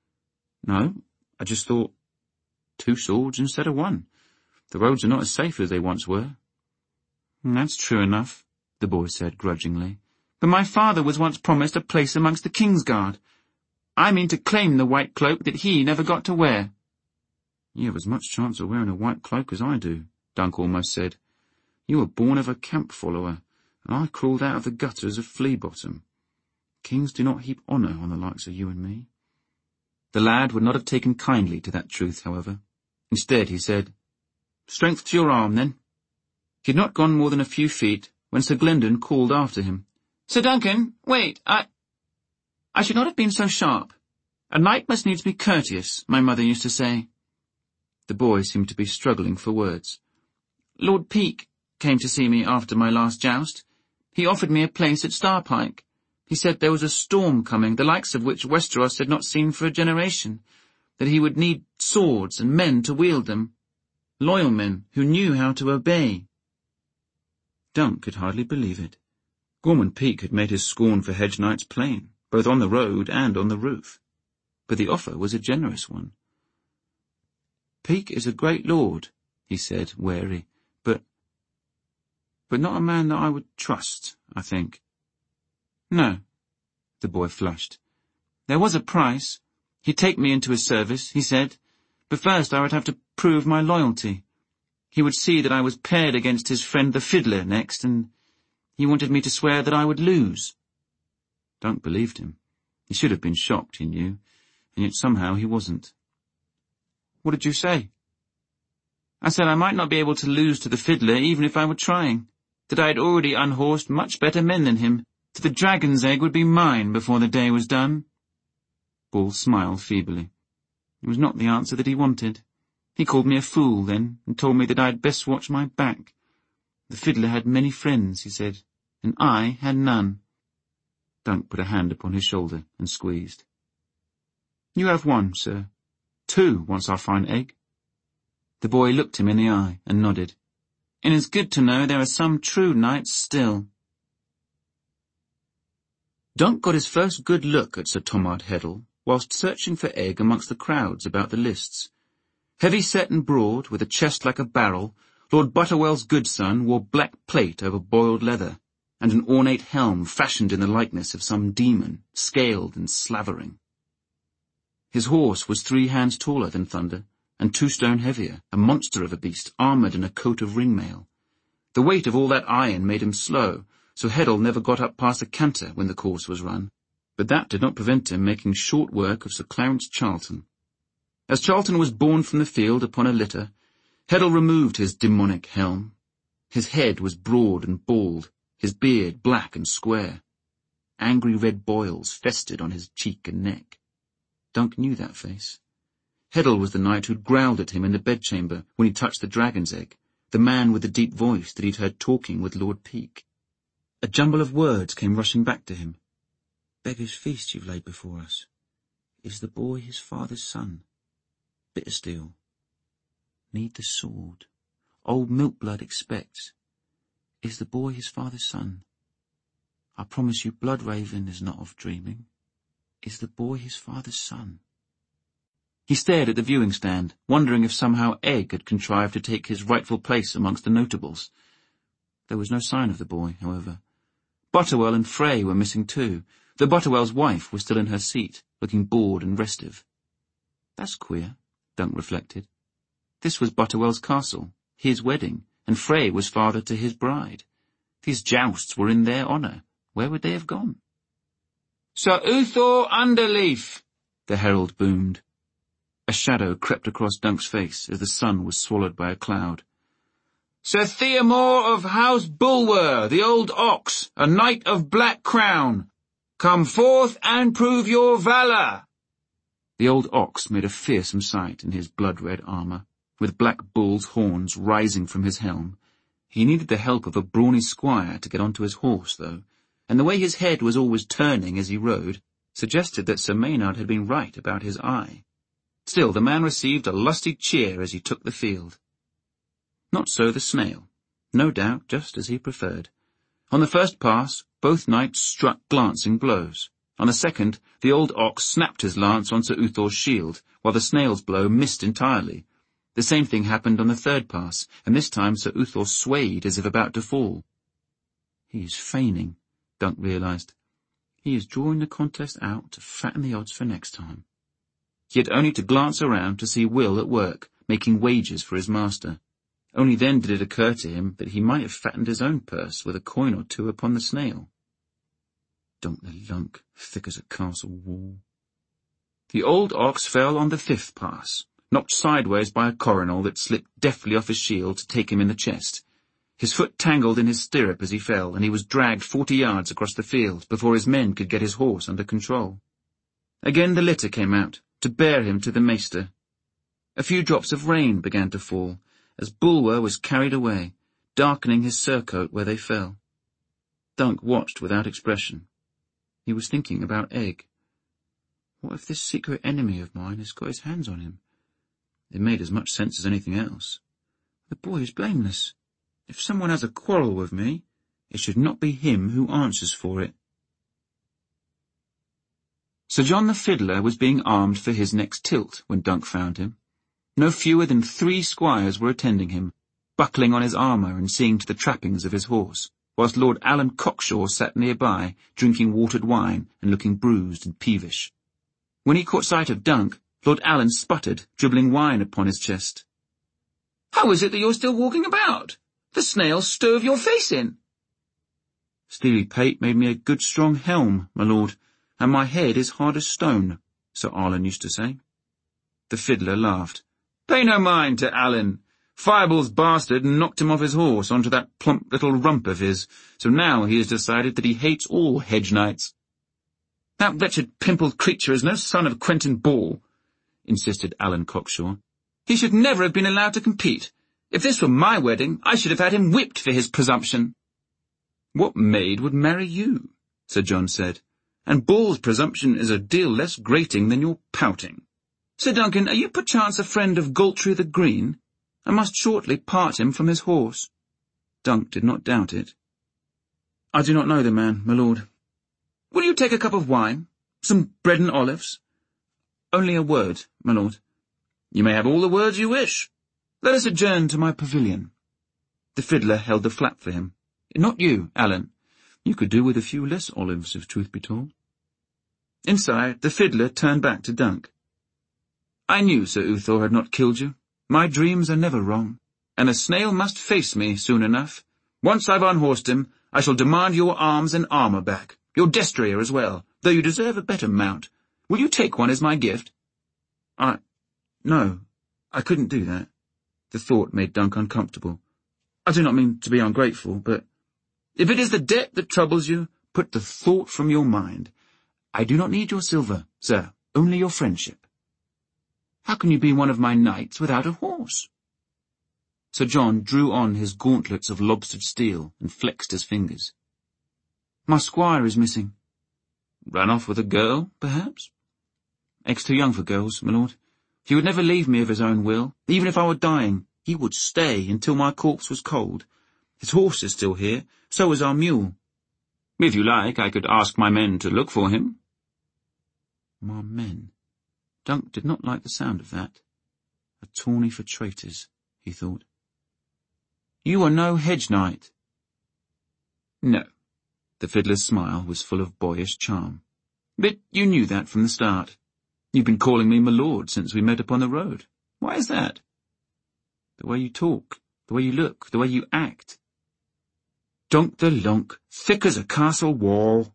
"No, I just thought two swords instead of one. The roads are not as safe as they once were." "That's true enough," the boy said grudgingly. "But my father was once promised a place amongst the Kingsguard. I mean to claim the white cloak that he never got to wear." "You have as much chance of wearing a white cloak as I do," Dunk almost said. You were born of a camp follower, and I crawled out of the gutters of Flea Bottom. Kings do not heap honour on the likes of you and me." The lad would not have taken kindly to that truth, however. Instead, he said, "Strength to your arm, then." He had not gone more than a few feet when Sir Glendon called after him, "Sir Duncan, wait, I... I should not have been so sharp. A knight must needs be courteous, my mother used to say." The boy seemed to be struggling for words. "Lord Peake came to see me after my last joust. He offered me a place at Starpike. He said there was a storm coming, the likes of which Westeros had not seen for a generation, that he would need swords and men to wield them, loyal men who knew how to obey." Dunk could hardly believe it. Gorman Peake had made his scorn for hedge knights plain, both on the road and on the roof. But the offer was a generous one. "Peake is a great lord," he said, wary, but... but not a man that I would trust, I think." "No." The boy flushed. "There was a price. He'd take me into his service, he said, but first I would have to prove my loyalty. He would see that I was paired against his friend the Fiddler next, and he wanted me to swear that I would lose." Dunk believed him. He should have been shocked, he knew, and yet somehow he wasn't. "What did you say?" "I said I might not be able to lose to the Fiddler even if I were trying, that I had already unhorsed much better men than him, that the dragon's egg would be mine before the day was done." Ball smiled feebly. It was not the answer that he wanted. He called me a fool then, and told me that I had best watch my back. The Fiddler had many friends, he said, and I had none. Dunk put a hand upon his shoulder and squeezed. "You have one, sir. Two, once our fine egg." The boy looked him in the eye and nodded. "It is good to know there are some true knights still." Dunk got his first good look at Sir Tomard Heddle whilst searching for egg amongst the crowds about the lists. Heavy-set and broad, with a chest like a barrel, Lord Butterwell's good son wore black plate over boiled leather, and an ornate helm fashioned in the likeness of some demon, scaled and slavering. His horse was three hands taller than Thunder, and two stone heavier, a monster of a beast, armoured in a coat of ringmail. The weight of all that iron made him slow, so Heddle never got up past a canter when the course was run, but that did not prevent him making short work of Sir Clarence Charlton. As Charlton was borne from the field upon a litter, Heddle removed his demonic helm. His head was broad and bald, his beard black and square. Angry red boils festered on his cheek and neck. Dunk knew that face. Heddle was the knight who'd growled at him in the bedchamber when he touched the dragon's egg, the man with the deep voice that he'd heard talking with Lord Peake. A jumble of words came rushing back to him. "Beggar's feast you've laid before us. Is the boy his father's son? Bittersteel. Need the sword. Old Milkblood expects. Is the boy his father's son? I promise you Bloodraven is not of dreaming. Is the boy his father's son?" He stared at the viewing stand, wondering if somehow Egg had contrived to take his rightful place amongst the notables. There was no sign of the boy, however. Butterwell and Frey were missing too, though Butterwell's wife was still in her seat, looking bored and restive. That's queer, Dunk reflected. This was Butterwell's castle, his wedding, and Frey was father to his bride. These jousts were in their honour. Where would they have gone? "Sir Uthor Underleaf," the herald boomed. A shadow crept across Dunk's face as the sun was swallowed by a cloud. "Sir Theomore of House Bulwer, the old ox, a knight of Black Crown. Come forth and prove your valour." The old ox made a fearsome sight in his blood-red armour, with black bull's horns rising from his helm. He needed the help of a brawny squire to get onto his horse, though, and the way his head was always turning as he rode suggested that Sir Maynard had been right about his eye. Still, the man received a lusty cheer as he took the field. Not so the snail. No doubt just as he preferred. On the first pass, both knights struck glancing blows. On the second, the old ox snapped his lance on Sir Uthor's shield, while the snail's blow missed entirely. The same thing happened on the third pass, and this time Sir Uthor swayed as if about to fall. He is feigning, Dunk realized. He is drawing the contest out to fatten the odds for next time. He had only to glance around to see Will at work, making wagers for his master. Only then did it occur to him that he might have fattened his own purse with a coin or two upon the snail. Dunk the lunk, thick as a castle wall. The old ox fell on the fifth pass, knocked sideways by a coronal that slipped deftly off his shield to take him in the chest. His foot tangled in his stirrup as he fell, and he was dragged forty yards across the field before his men could get his horse under control. Again the litter came out, to bear him to the maester. A few drops of rain began to fall, as Bulwer was carried away, darkening his surcoat where they fell. Dunk watched without expression. He was thinking about Egg. What if this secret enemy of mine has got his hands on him? It made as much sense as anything else. The boy is blameless. If someone has a quarrel with me, it should not be him who answers for it. Sir John the Fiddler was being armed for his next tilt when Dunk found him. No fewer than three squires were attending him, buckling on his armour and seeing to the trappings of his horse, whilst Lord Alan Cockshaw sat nearby, drinking watered wine and looking bruised and peevish. When he caught sight of Dunk, Lord Alan sputtered, dribbling wine upon his chest. "How is it that you're still walking about? The snail stove your face in." "Steely Pate made me a good strong helm, my lord, and my head is hard as stone," Sir Alan used to say. The fiddler laughed. "Pay no mind to Alan. Fireball's bastard knocked him off his horse onto that plump little rump of his, so now he has decided that he hates all hedge knights." "That wretched pimpled creature is no son of Quentin Ball," insisted Alan Cockshaw. "He should never have been allowed to compete. If this were my wedding, I should have had him whipped for his presumption." "What maid would marry you?" Sir John said. "And Ball's presumption is a deal less grating than your pouting. Sir Duncan, are you perchance a friend of Galtry the Green? I must shortly part him from his horse." Dunk did not doubt it. "I do not know the man, my lord." "Will you take a cup of wine? Some bread and olives?" "Only a word, my lord." "You may have all the words you wish. Let us adjourn to my pavilion." The fiddler held the flap for him. "Not you, Alan. You could do with a few less olives, if truth be told." Inside, the fiddler turned back to Dunk. "I knew Sir Uthor had not killed you. My dreams are never wrong, and the snail must face me soon enough. Once I've unhorsed him, I shall demand your arms and armour back, your destrier as well, though you deserve a better mount. Will you take one as my gift?" I... No, I couldn't do that." The thought made Dunk uncomfortable. "I do not mean to be ungrateful, but—" "If it is the debt that troubles you, put the thought from your mind. I do not need your silver, sir, only your friendship. How can you be one of my knights without a horse?" Sir John drew on his gauntlets of lobstered steel and flexed his fingers. "My squire is missing." "Run off with a girl, perhaps?" "Egg's too young for girls, my lord. He would never leave me of his own will. Even if I were dying, he would stay until my corpse was cold. His horse is still here, so is our mule." "If you like, I could ask my men to look for him." My men. Dunk did not like the sound of that. A tourney for traitors, he thought. "You are no hedge knight." "No." The fiddler's smile was full of boyish charm. "But you knew that from the start. You've been calling me my lord since we met upon the road. Why is that?" "The way you talk, the way you look, the way you act." "Dunk the lunk, thick as a castle wall."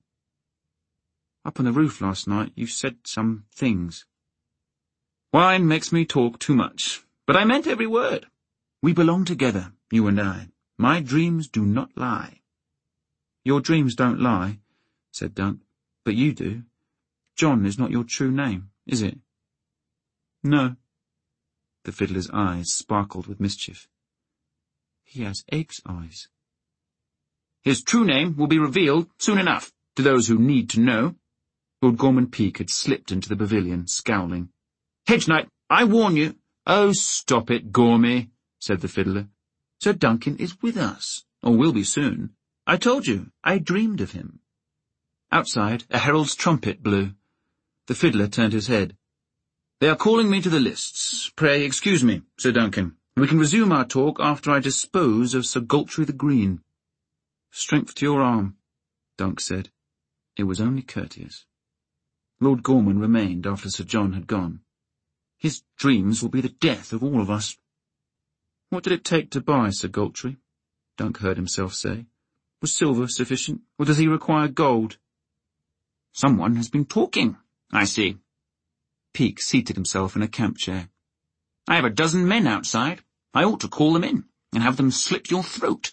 "Up on the roof last night you said some things." "Wine makes me talk too much, but I meant every word. We belong together, you and I. My dreams do not lie." "Your dreams don't lie," said Dunk, "but you do. John is not your true name, is it?" "No." The fiddler's eyes sparkled with mischief. "He has Egg's eyes." "His true name will be revealed soon enough to those who need to know." Lord Gorman Peake had slipped into the pavilion, scowling. "Hedge knight, I warn you—" "Oh, stop it, Gormy," said the fiddler. "Sir Duncan is with us, or will be soon. I told you, I dreamed of him." Outside, a herald's trumpet blew. The fiddler turned his head. "They are calling me to the lists. Pray excuse me, Sir Duncan. We can resume our talk after I dispose of Sir Galtry the Green." "Strength to your arm," Dunk said. It was only courteous. Lord Gorman remained after Sir John had gone. "His dreams will be the death of all of us." What did it take to buy Sir Galtry? Dunk heard himself say. Was silver sufficient, or does he require gold? Someone has been talking, I see. Peake seated himself in a camp chair. I have a dozen men outside. I ought to call them in, and have them slit your throat.